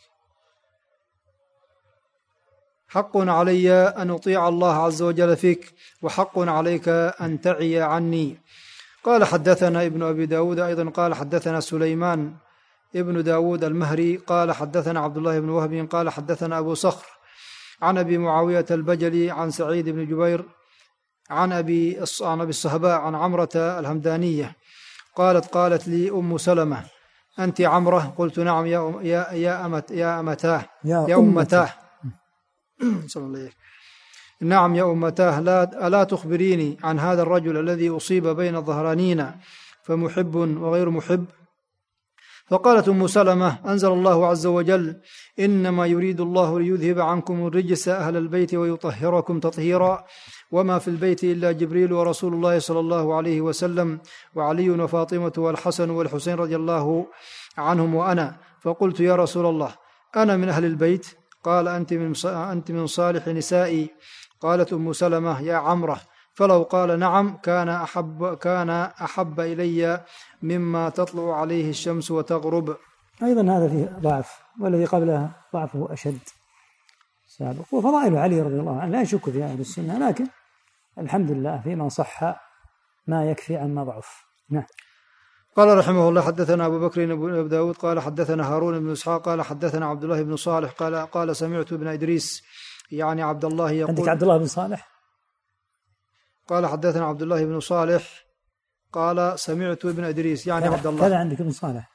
حق علي أن أطيع الله عز وجل فيك وحق عليك أن تعي عني. قال حدثنا ابن أبي داود أيضا قال حدثنا سليمان ابن داود المهري قال حدثنا عبد الله بن وهب قال حدثنا أبو صخر عن أبي معاوية البجلي عن سعيد بن جبير عن أبي عن أبي الصهباء عن عمرة الهمدانية قالت قالت لي أم سلمة أنت عمرة؟ قلت نعم يا يا يا أمت يا أمتاه يا أمتاه صلى الله عليه نعم يا أمتاه لا ألا تخبريني عن هذا الرجل الذي أصيب بين ظهرانينا فمحب وغير محب فقالت أم سلمة: أنزل الله عز وجل: إنما يريد الله ليذهب عنكم الرجس أهل البيت ويطهركم تطهيرا، وما في البيت إلا جبريل ورسول الله صلى الله عليه وسلم وعلي وفاطمة والحسن والحسين رضي الله عنهم وأنا. فقلت: يا رسول الله، أنا من أهل البيت؟ قال: أنت من أنت من صالح نسائي. قالت أم سلمة: يا عمرة، فلو قال نعم كان أحب, كان أحب إلي مما تطلع عليه الشمس وتغرب. أيضا هذا فيه ضعف، والذي قبله ضعفه أشد سابق. وفضائل علي رضي الله عنه لا يشك في أهل السنة، لكن الحمد لله فيما صح ما يكفي عما ضعف. نعم. قال رحمه الله: حدثنا أبو بكر بن داود قال حدثنا هارون بن إسحاق قال حدثنا عبد الله بن صالح قال قال سمعت ابن إدريس يعني عبد الله يقول. عندك عبد الله بن صالح؟ قال حدثنا عبد الله بن صالح قال سمعت ابن إدريس يعني عبد الله. هذا عندك ابن صالح؟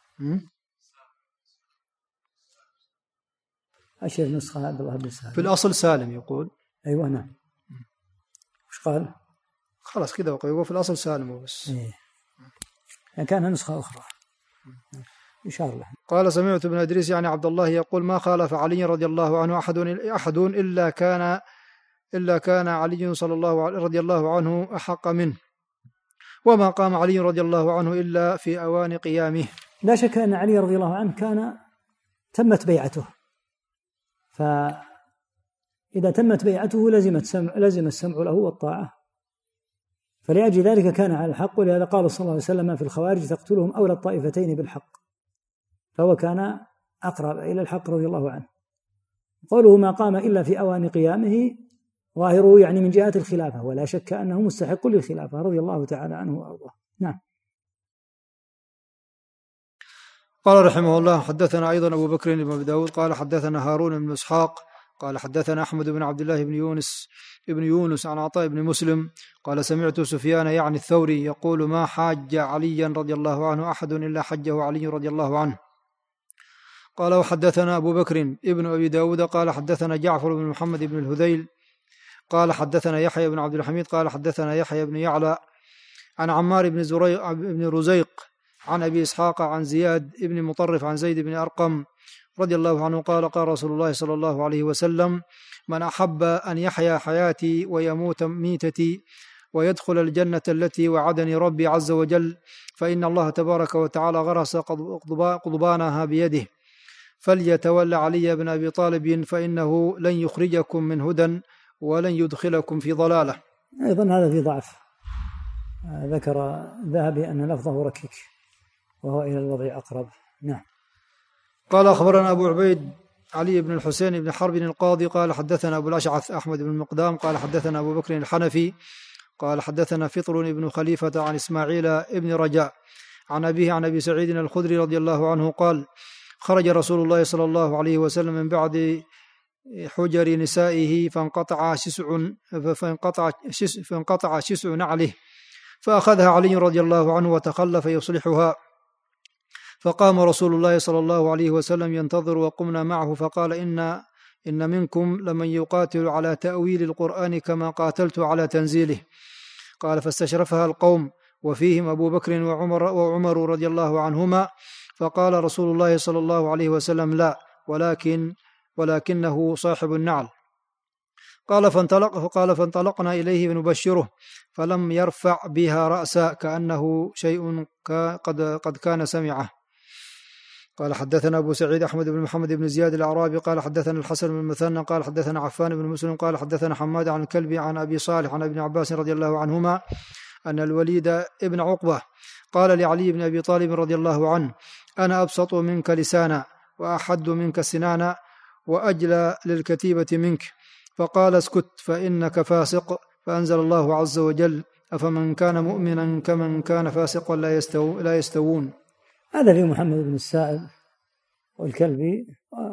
أشير نسخة عبد الله بن سالم. في الأصل سالم يقول. أيوة نعم. وش قال؟ خلاص كذا يقول في الأصل سالم وبس. إيه. يعني كان نسخة أخرى إن شاء الله. قال سمعت ابن إدريس يعني عبد الله يقول: ما خالف علي رضي الله عنه أحد أحد إلا كان إلا كان علي صلى الله رضي الله عنه أحق منه، وما قام علي رضي الله عنه إلا في أوان قيامه. لا شك أن علي رضي الله عنه كان تمت بيعته، فإذا تمت بيعته لزمت سمع لزم السمع له والطاعة، فلأجل ذلك كان على الحق. ولهذا قال صلى الله عليه وسلم في الخوارج: تقتلهم أولى الطائفتين بالحق، فهو كان أقرب إلى الحق رضي الله عنه. قوله ما قام إلا في أوان قيامه ظاهره يعني من جهة الخلافة، ولا شك أنه مستحق للخلافة رضي الله تعالى عنه وأرضاه. نعم. قال رحمه الله: حدثنا أيضا أبو بكر بن داود قال حدثنا هارون بن إسحاق قال حدثنا أحمد بن عبد الله بن يونس ابن يونس عن عطاء بن مسلم قال سمعت سفيان يعني الثوري يقول: ما حاج عليا رضي الله عنه أحد إلا حجه علي رضي الله عنه. قال وحدثنا أبو بكر ابن أبي داود قال حدثنا جعفر بن محمد بن الهذيل قال حدثنا يحيى بن عبد الحميد قال حدثنا يحيى بن يعلى عن عمار بن زريق بن رزيق عن أبي إسحاق عن زياد بن مطرف عن زيد بن أرقم رضي الله عنه قال: قال رسول الله صلى الله عليه وسلم: من أحب أن يحيا حياتي ويموت ميتتي ويدخل الجنة التي وعدني ربي عز وجل فإن الله تبارك وتعالى غرس قضبانها بيده، فليتولى علي بن أبي طالب فإنه لن يخرجكم من هدى ولن يدخلكم في ضلالة. أيضا هذا في ضعف، ذكر الذهبي أن لفظه ركيك وهو إلى الوضع أقرب. نعم. قال أخبرنا أبو عبيد علي بن الحسين بن حرب القاضي قال حدثنا أبو الأشعث أحمد بن المقدام قال حدثنا أبو بكر الحنفي قال حدثنا فطر بن خليفة عن إسماعيل ابن رجاء عن أبيه عن أبي سعيد الخدري رضي الله عنه قال: خرج رسول الله صلى الله عليه وسلم من بعد حجر نسائه فانقطع شسع فانقطع شسع, فانقطع شسع نعله، فأخذها علي رضي الله عنه وتخلف يصلحها، فقام رسول الله صلى الله عليه وسلم ينتظر وقمنا معه فقال: إن إن منكم لمن يقاتل على تأويل القرآن كما قاتلت على تنزيله. قال: فاستشرفها القوم وفيهم أبو بكر وعمر, وعمر رضي الله عنهما، فقال رسول الله صلى الله عليه وسلم: لا، ولكن ولكنه صاحب النعل. قال فانطلق فقال فانطلقنا إليه نبشره فلم يرفع بها رأسا كأنه شيء قد قد كان سمعه. قال حدثنا أبو سعيد أحمد بن محمد بن زياد الأعرابي قال حدثنا الحسن بن المثنى قال حدثنا عفان بن مسلم قال حدثنا حماد عن الكلبي عن أبي صالح عن ابن عباس رضي الله عنهما أن الوليد ابن عقبة قال لعلي بن أبي طالب رضي الله عنه: أنا أبسط منك لسانا وأحد منك سنانا وأجلى للكتيبة منك، فقال: اسكت فإنك فاسق. فأنزل الله عز وجل: أفمن كان مؤمنا كمن كان فاسقا لا, يستو لا يستوون. هذا في محمد بن السائب والكلبي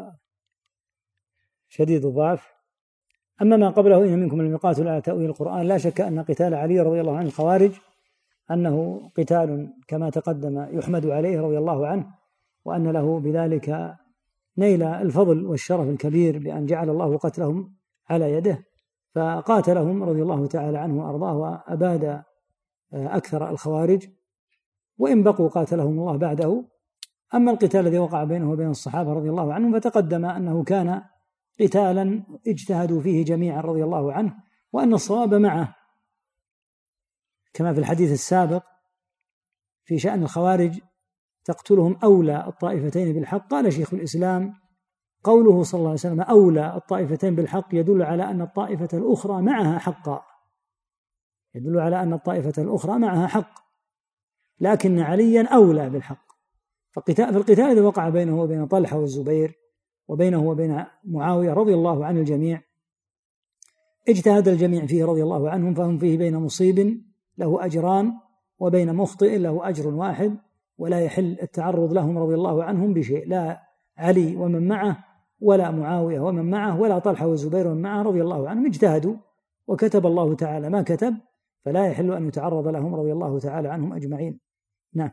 شديد الضعف. أما ما قبله: إن منكم لمن يقاتل على تأويل القرآن، لا شك أن قتال علي رضي الله عنه الخوارج أنه قتال كما تقدم يحمد عليه رضي الله عنه، وأن له بذلك نيل الفضل والشرف الكبير بأن جعل الله قتلهم على يده، فقاتلهم رضي الله تعالى عنه وأرضاه وأباد أكثر الخوارج، وإن بقوا قاتلهم الله بعده أما القتال الذي وقع بينه وبين الصحابة رضي الله عنهم فتقدم أنه كان قتالا اجتهدوا فيه جميعا رضي الله عنه، وأن الصواب معه، كما في الحديث السابق في شأن الخوارج تقتلهم أولى الطائفتين بالحق. قال شيخ الإسلام: قوله صلى الله عليه وسلم أولى الطائفتين بالحق يدل على أن الطائفة الأخرى معها حقا، يدل على أن الطائفة الأخرى معها حق، لكن عليا أولى بالحق. فالقتال الذي وقع بينه وبين طلحة والزبير وبينه وبين معاوية رضي الله عن الجميع اجتهد الجميع فيه رضي الله عنهم، فهم فيه بين مصيب له أجران وبين مخطئ له أجر واحد، ولا يحل التعرض لهم رضي الله عنهم بشيء، لا علي ومن معه ولا معاوية ومن معه ولا طلحة والزبير ومن معه رضي الله عنهم، اجتهدوا وكتب الله تعالى ما كتب، فلا يحل أن يتعرض لهم رضي الله تعالى عنهم أجمعين. نعم.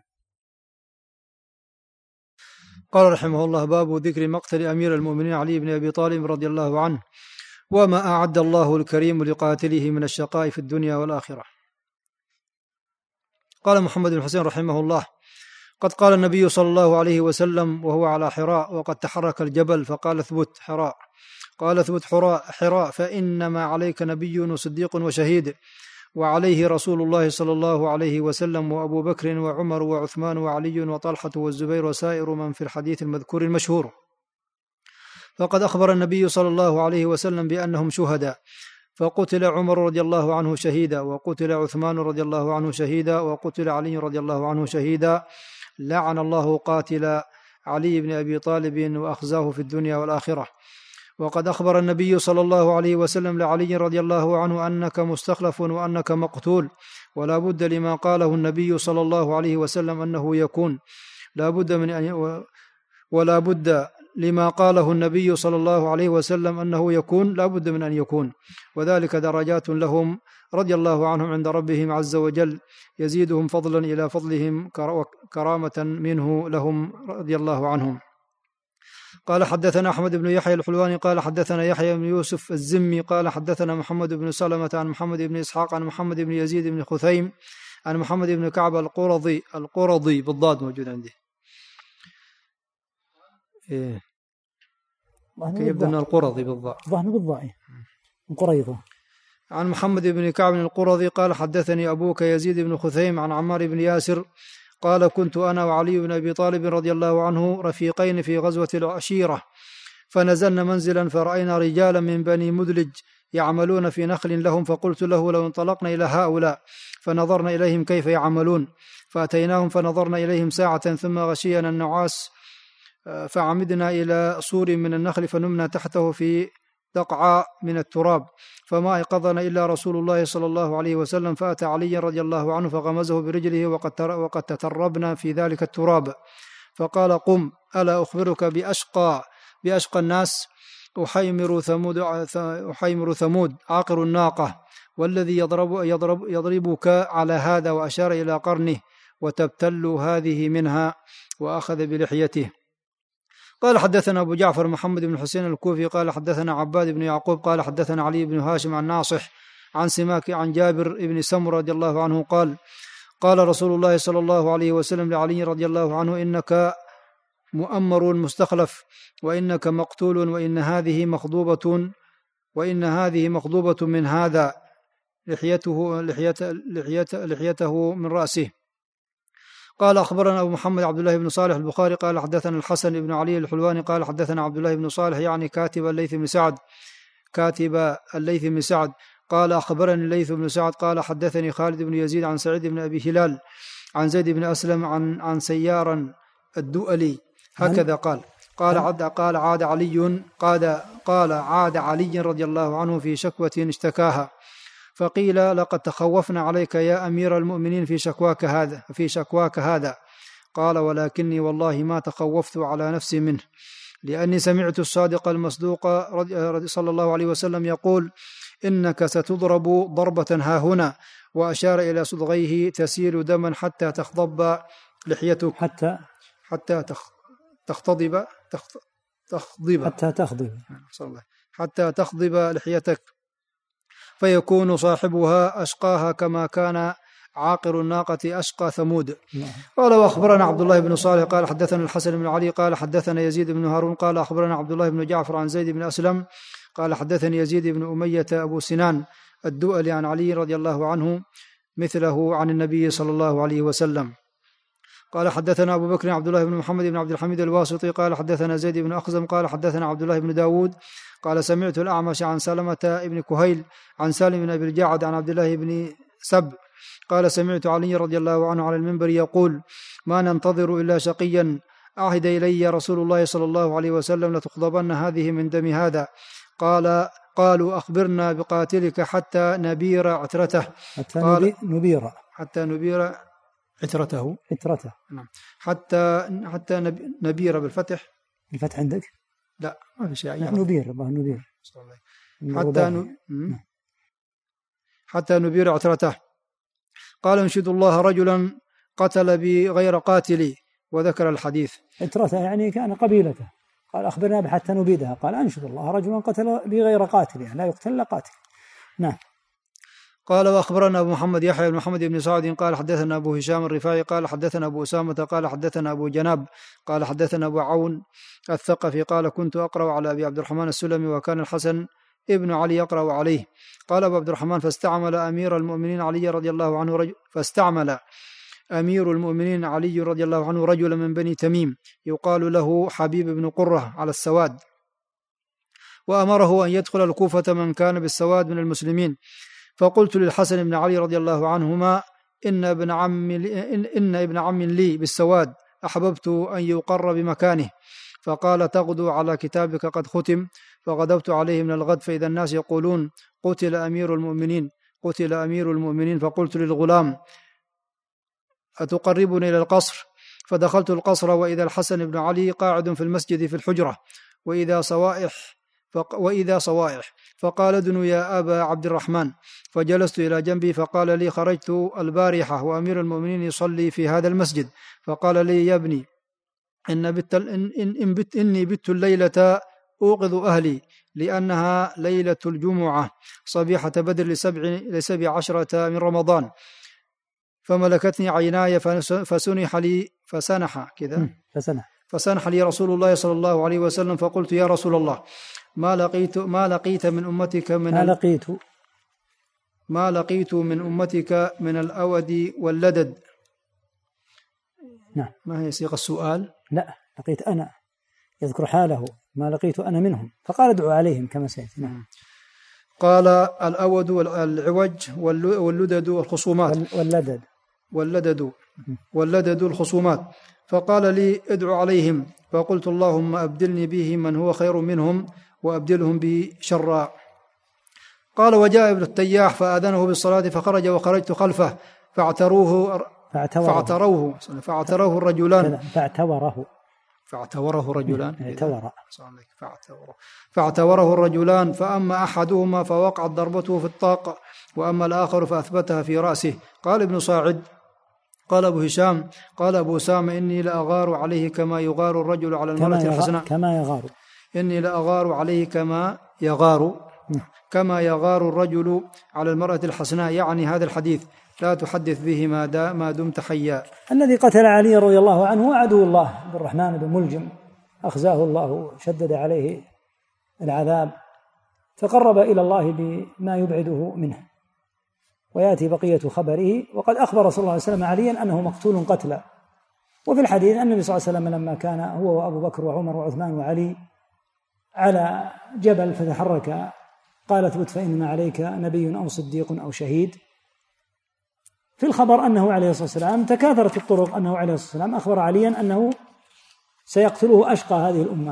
قال رحمه الله: باب ذكر مقتل أمير المؤمنين علي بن أبي طالب رضي الله عنه وما أعد الله الكريم لقاتله من الشقاء في الدنيا والآخرة. قال محمد بن حسين رحمه الله: قد قال النبي صلى الله عليه وسلم وهو على حراء وقد تحرك الجبل فقال: اثبت حراء. قال: اثبت حراء حراء فإنما عليك نبي وصديق وشهيد، وعليه رسول الله صلى الله عليه وسلم وأبو بكر وعمر وعثمان وعلي وطلحة والزبير وسائر من في الحديث المذكور المشهور. فقد أخبر النبي صلى الله عليه وسلم بأنهم شهداء، فقتل عمر رضي الله عنه شهيدا، وقتل عثمان رضي الله عنه شهيدا، وقتل علي رضي الله عنه شهيدا. لعن الله قاتل علي بن أبي طالب وأخزاه في الدنيا والآخرة. وقد أخبر النبي صلى الله عليه وسلم لعلي رضي الله عنه أنك مستخلف وأنك مقتول، ولا بد لما قاله النبي صلى الله عليه وسلم أنه يكون، لا بد من أن ولا بد لما قاله النبي صلى الله عليه وسلم أنه يكون، لا بد من أن يكون، وذلك درجات لهم رضي الله عنهم عند ربهم عز وجل، يزيدهم فضلا إلى فضلهم كرامة منه لهم رضي الله عنهم. قال: حدثنا أحمد بن يحيى الحلواني قال حدثنا يحيى بن يوسف الزمي قال حدثنا محمد بن سلمة عن محمد بن إسحاق عن محمد بن يزيد بن خثيم عن محمد بن كعب القرظي القرظي بالضاد موجود عندي. إيه. يبدو أن القرظي بالضاء. ظهن بالضاء. القريظة. عن محمد بن كعب القرظي قال: حدثني أبوك يزيد بن خثيم عن عمار بن ياسر قال: كنت أنا وعلي بن أبي طالب رضي الله عنه رفيقين في غزوة العشيرة، فنزلنا منزلا فرأينا رجالا من بني مدلج يعملون في نخل لهم، فقلت له: لو انطلقنا إلى هؤلاء فنظرنا إليهم كيف يعملون، فأتيناهم فنظرنا إليهم ساعة ثم غشينا النعاس فعمدنا إلى سور من النخل فنمنا تحته في دقعاء من التراب، فما أيقظنا إلا رسول الله صلى الله عليه وسلم، فأتى علي رضي الله عنه فغمزه برجله وقد, وقد تتربنا في ذلك التراب، فقال: قم، ألا أخبرك بأشقى بأشقى الناس؟ أحيمر ثمود أحيمر ثمود عاقر الناقة، والذي يضرب يضرب يضربك على هذا، وأشار إلى قرنه، وتبتل هذه منها، وأخذ بلحيته. قال: حدثنا أبو جعفر محمد بن حسين الكوفي قال حدثنا عباد بن يعقوب قال حدثنا علي بن هاشم عن ناصح عن سماك عن جابر بن سمرة رضي الله عنه قال: قال رسول الله صلى الله عليه وسلم لعلي رضي الله عنه: إنك مؤمر مستخلف، وإنك مقتول، وإن هذه مخضوبة وإن هذه مخضوبة من هذا، لحيته لحيته لحيته, لحيته من رأسه. قال: أخبرنا أبو محمد عبد الله بن صالح البخاري قال حدثنا الحسن بن علي الحلواني قال حدثنا عبد الله بن صالح يعني كاتب الليث بن سعد كاتب الليث بن سعد قال: أخبرني الليث بن سعد قال حدثني خالد بن يزيد عن سعيد بن أبي هلال عن زيد بن أسلم عن عن سيار الدؤلي هكذا قال. قال عاد قال عاد علي قال قال عاد علي رضي الله عنه في شكوى اشتكاها، فقيل: لقد تخوفنا عليك يا أمير المؤمنين في شكواك هذا في شكواك هذا. قال: ولكني والله ما تخوفت على نفسي منه، لأني سمعت الصادق المصدوق صلى الله عليه وسلم يقول: إنك ستضرب ضربة هاهنا، وأشار إلى صدغيه تسيل دما حتى تخضب لحيتك حتى حتى تخضب تخضب حتى تخضب حتى تخضب لحيتك، فيكون صاحبها أشقاها كما كان عاقر الناقة أشقى ثمود. قال وأخبرنا عبد الله بن صالح قال حدثنا الحسن بن علي قال حدثنا يزيد بن هارون قال أخبرنا عبد الله بن جعفر عن زيد بن أسلم قال حدثني يزيد بن أمية أبو سنان الدؤلي عن علي رضي الله عنه مثله عن النبي صلى الله عليه وسلم. قال حدثنا أبو بكر عبد الله بن محمد بن عبد الحميد الواسطي قال حدثنا زيد بن أخزم قال حدثنا عبد الله بن داود قال سمعت الأعمش عن سلمة بن كهيل عن سالم بن أبي الجعد عن عبد الله بن سب قال سمعت علي رضي الله عنه على المنبر يقول ما ننتظر إلا شقيا عهد إلي رسول الله صلى الله عليه وسلم لتخضبن هذه من دم هذا. قال قالوا أخبرنا بقاتلك حتى نبير عترته حتى قال نبير حتى نبير عترته عترته نعم حتى حتى نبير بالفتح الفتح عندك؟ لا ما في شيء يعني نبير الله نبير حتى ن... حتى نبير عترته. قال انشد الله رجلا قتل بغير قاتلي وذكر الحديث. عترته يعني كان قبيلته. قال أخبرنا حتى نبيدها. قال أنشد الله رجلا قتل بغير قاتل يعني لا يقتل إلا قاتل. نعم. قال وأخبرنا أبو محمد يحيى بن محمد بن سعد قال حدثنا أبو هشام الرفاعي قال حدثنا أبو أسامة قال حدثنا أبو جناب قال حدثنا أبو عون الثقفي قال كنت أقرأ على أبي عبد الرحمن السلمي وكان الحسن ابن علي يقرأ عليه. قال أبو عبد الرحمن فاستعمل أمير المؤمنين علي رضي الله عنه رجل فاستعمل أمير المؤمنين علي رضي الله عنه رجلا من بني تميم يقال له حبيب بن قرة على السواد وأمره أن يدخل الكوفة من كان بالسواد من المسلمين. فقلت للحسن بن علي رضي الله عنهما إن ابن عم إن, إن ابن عم لي بالسواد أحببت أن يقر بمكانه. فقال تغدو على كتابك قد ختم. فغدوت عليه من الغد فإذا الناس يقولون قتل أمير المؤمنين قتل أمير المؤمنين. فقلت للغلام أتقربني إلى القصر؟ فدخلت القصر وإذا الحسن بن علي قاعد في المسجد في الحجرة وإذا صوائح وإذا صوائح فقال ادنوا يا أبا عبد الرحمن. فجلست إلى جنبي فقال لي خرجت البارحة وأمير المؤمنين يصلي في هذا المسجد. فقال لي يا ابني إن بت إن إن بت إني بت الليلة أوقظ أهلي لأنها ليلة الجمعة صبيحة بدر لسبع لسبع عشرة من رمضان. فملكتني عيناي فسنح لي فسنح كذا فسنح فسنح لي رسول الله صلى الله عليه وسلم. فقلت يا رسول الله ما لقيت ما لقيت من أمتك من ما لقيت ما لقيت من أمتك من الأود واللدد. نعم. ما هي صيغة السؤال؟ لا لقيت أنا يذكر حاله ما لقيت أنا منهم. فقال ادعو عليهم كما سيأتي. نعم. قال الأود والعوج واللدد الخصومات واللدد واللدد واللدد الخصومات. فقال لي ادعو عليهم. فقلت اللهم أبدلني بهم من هو خير منهم وأبدلهم بي شرا. قال وجاء ابن التياح فآذنه بالصلاة فخرج وخرجت خلفه فاعتروه فاعتروه فاعتروه الرجلان فاعتوره فاعتوره رجلان اعتور فاعتوره فاعتوره الرجلان. فأما أحدهما فوقعت ضربته في الطاق وأما الآخر فأثبتها في رأسه. قال ابن صاعد قال أبو هشام قال أبو أسامة إني لأغار عليه كما يغار الرجل على المرأة الحسناء كما يغار إني لأغار عليه كما يغار كما يغار الرجل على المرأة الحسناء يعني هذا الحديث لا تحدث به ما, ما دمت حيا. الذي قتل علي رضي الله عنه هو عدو الله عبد الرحمن بن ملجم أخزاه الله شدد عليه العذاب فقرب إلى الله بما يبعده منه. ويأتي بقية خبره. وقد أخبر صلى الله عليه وسلم عليا أنه مقتول قتلا. وفي الحديث أن النبي صلى الله عليه وسلم لما كان هو وأبو بكر وعمر وعثمان وعلي على جبل فتحرك قال اثبت فإنما عليك نبي أو صديق أو شهيد. في الخبر أنه عليه الصلاة والسلام تكاثرت الطرق أنه عليه الصلاة والسلام أخبر عليا أنه سيقتله أشقى هذه الأمة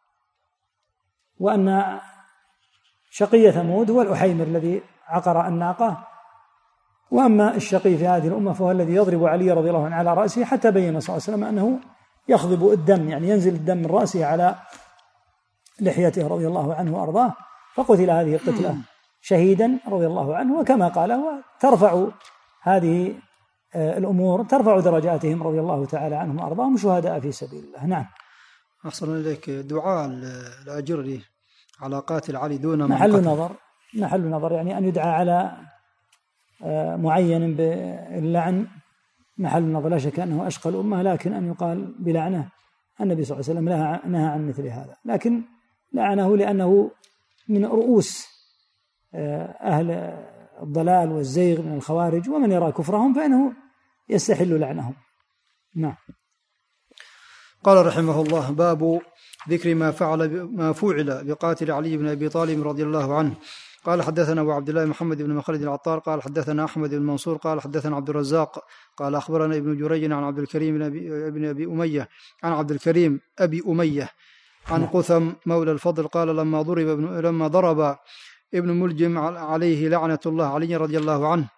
وأن شقي ثمود هو الأحيمر الذي عقر الناقة وأما الشقي في هذه الأمة فهو الذي يضرب علي رضي الله عنه على رأسه حتى بين صلى الله عليه وسلم أنه يخضب الدم يعني ينزل الدم من رأسه على لحيته رضي الله عنه وأرضاه. فقتل هذه القتلة شهيدا رضي الله عنه. وكما قال وترفع هذه الأمور ترفع درجاتهم رضي الله تعالى عنهم وأرضاهم شهداء في سبيل الله. نعم. أحسن إليك. دعاء الأجري على قاتل علي دون من محل نظر محل نظر يعني أن يدعى على معين باللعن محل النظر، لا شك أنه أشقى الأمة، لكن أن يقال بلعنه النبي صلى الله عليه وسلم نهى عن مثل هذا، لكن لعنه لأنه من رؤوس أهل الضلال والزيغ من الخوارج، ومن يرى كفرهم فإنه يستحل لعنهم. نعم. قال رحمه الله: باب ذكر ما فعل ما فعل بقاتل علي بن أبي طالب رضي الله عنه. قال حدثنا أبو عبد الله محمد بن مخلد العطار قال حدثنا أحمد بن منصور قال حدثنا عبد الرزاق قال أخبرنا ابن جريج عن عبد الكريم بن أبي, بن أبي أمية عن عبد الكريم أبي أمية عن قثم مولى الفضل قال لما ضرب ابن لما ضرب ابن ملجم عليه لعنة الله علي رضي الله عنه.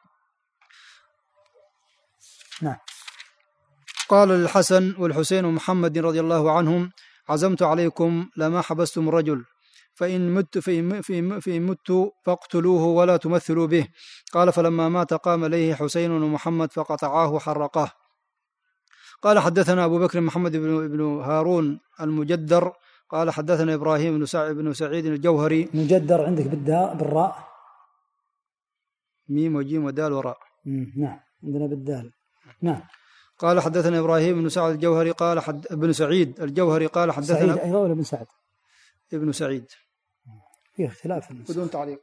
نعم. قال للحسن والحسين ومحمد رضي الله عنهم: عزمت عليكم لما حبستم الرجل، فإن مت فإن مت فاقتلوه ولا تمثلوا به. قال فلما مات قام إليه حسين ومحمد فقطعاه حرقاه. قال حدثنا أبو بكر محمد بن هارون المجدر قال حدثنا إبراهيم بن سعيد بن سعيد الجوهري. مجدر عندك بالداء بالراء؟ ميم وجيم ودال وراء. نعم، عندنا بالدال. نعم. قال حدثنا إبراهيم بن سعد الجوهري قال حد ابن سعيد الجوهري قال حدثنا سعيد أيضا ولا بن سعد؟ ابن سعيد فيه اختلاف بدون تعليق.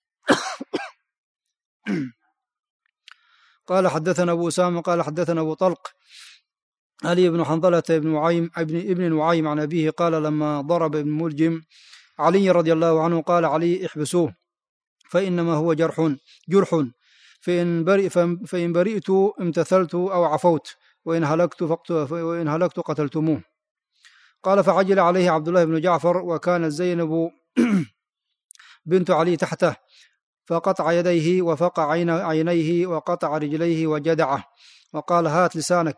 قال حدثنا أبو أسامة قال حدثنا أبو طلق علي بن حنظلة بن نعيم ابن ابن نعيم عن أبيه قال لما ضرب ابن ملجم علي رضي الله عنه قال علي احبسوه فإنما هو جرح جرح فإن برئ فإن برئت امتثلت أو عفوت وإن هلكت فقت وإن هلكت قتلتموه. قال فعجل عليه عبد الله بن جعفر وكانت زينب بنت علي تحته فقطع يديه وفقع عينيه وقطع رجليه وجدعه وقال هات لسانك.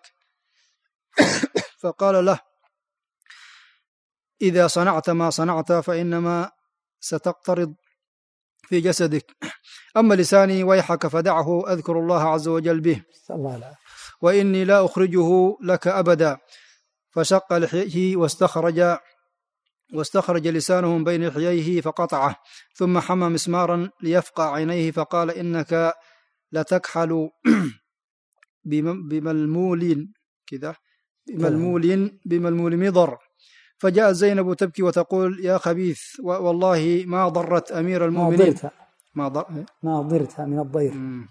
فقال له إذا صنعت ما صنعت فإنما ستقترض في جسدك، أما لساني ويحك فدعه أذكر الله عز وجل به وإني لا أخرجه لك أبدا. فشق لحيه واستخرج واستخرج لسانه من بين لحييه فقطعه ثم حمى مسمارا ليفقع عينيه فقال إنك لتكحل بملمول كذا بملمول بملمول مضر. فجاء زينب تبكي وتقول يا خبيث والله ما ضرت أمير المؤمنين ما ضرت ما ضرت من الضير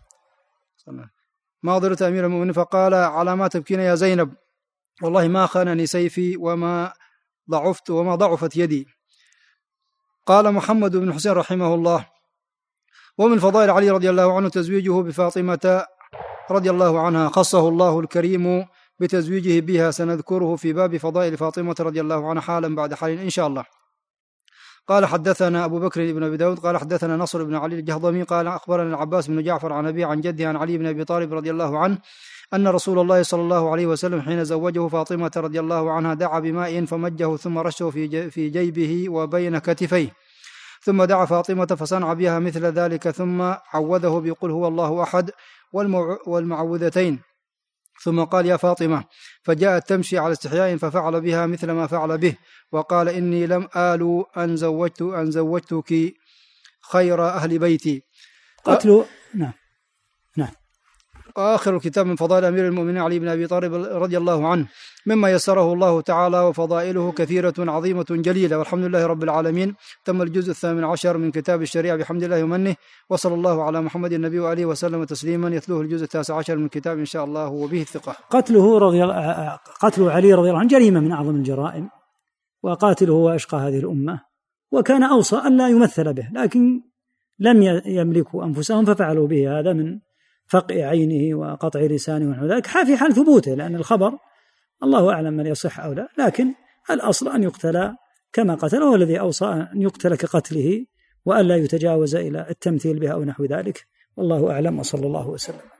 ما ضرت أمير المؤمنين. فقال على ما تبكين يا زينب؟ والله ما خانني سيفي وما ضعفت وما ضعفت يدي. قال محمد بن حسين رحمه الله: ومن فضائل علي رضي الله عنه تزويجه بفاطمة رضي الله عنها، خصه الله الكريم بتزويجه بها، سنذكره في باب فضائل فاطمة رضي الله عنها حالا بعد حال إن شاء الله. قال حدثنا أبو بكر بن أبي داود قال حدثنا نصر بن علي الجهضمي قال أخبرنا العباس بن جعفر عن أبي عن جده عن علي بن أبي طالب رضي الله عنه أن رسول الله صلى الله عليه وسلم حين زوجه فاطمة رضي الله عنها دعا بماء فمجه ثم رشه في جيبه وبين كتفيه، ثم دعا فاطمة فصنع بها مثل ذلك، ثم عوذه بقل هو الله أحد والمعوذتين، ثم قال يا فاطمة، فجاءت تمشي على استحياء ففعل بها مثل ما فعل به، وقال إني لم آل أن زوجت أن زوجتك خير أهل بيتي. قتل. نعم نعم. آخر الكتاب من فضائل أمير المؤمنين علي بن أبي طالب رضي الله عنه مما يسره الله تعالى، وفضائله كثيرة عظيمة جليلة، والحمد لله رب العالمين. تم الجزء الثامن عشر من كتاب الشريعة بحمد الله ومنه، وصلى الله على محمد النبي وآله وسلم تسليما، يتلوه الجزء التاسع عشر من كتاب إن شاء الله وبه الثقة. قتله رضي قتل علي رضي الله عنه جريمة من أعظم الجرائم، وقاتله هو أشقى هذه الأمة، وكان أوصى أن لا يمثل به، لكن لم يملكوا أنفسهم ففعلوا به هذا من فقع عينه وقطع لسانه ونحو ذلك، في حال ثبوته، لأن الخبر الله أعلم من يصح أو لا، لكن الأصل أن يقتل كما قتله، والذي أوصى أن يقتل كقتله وأن لا يتجاوز إلى التمثيل به أو نحو ذلك، والله أعلم، وصلى الله وسلم.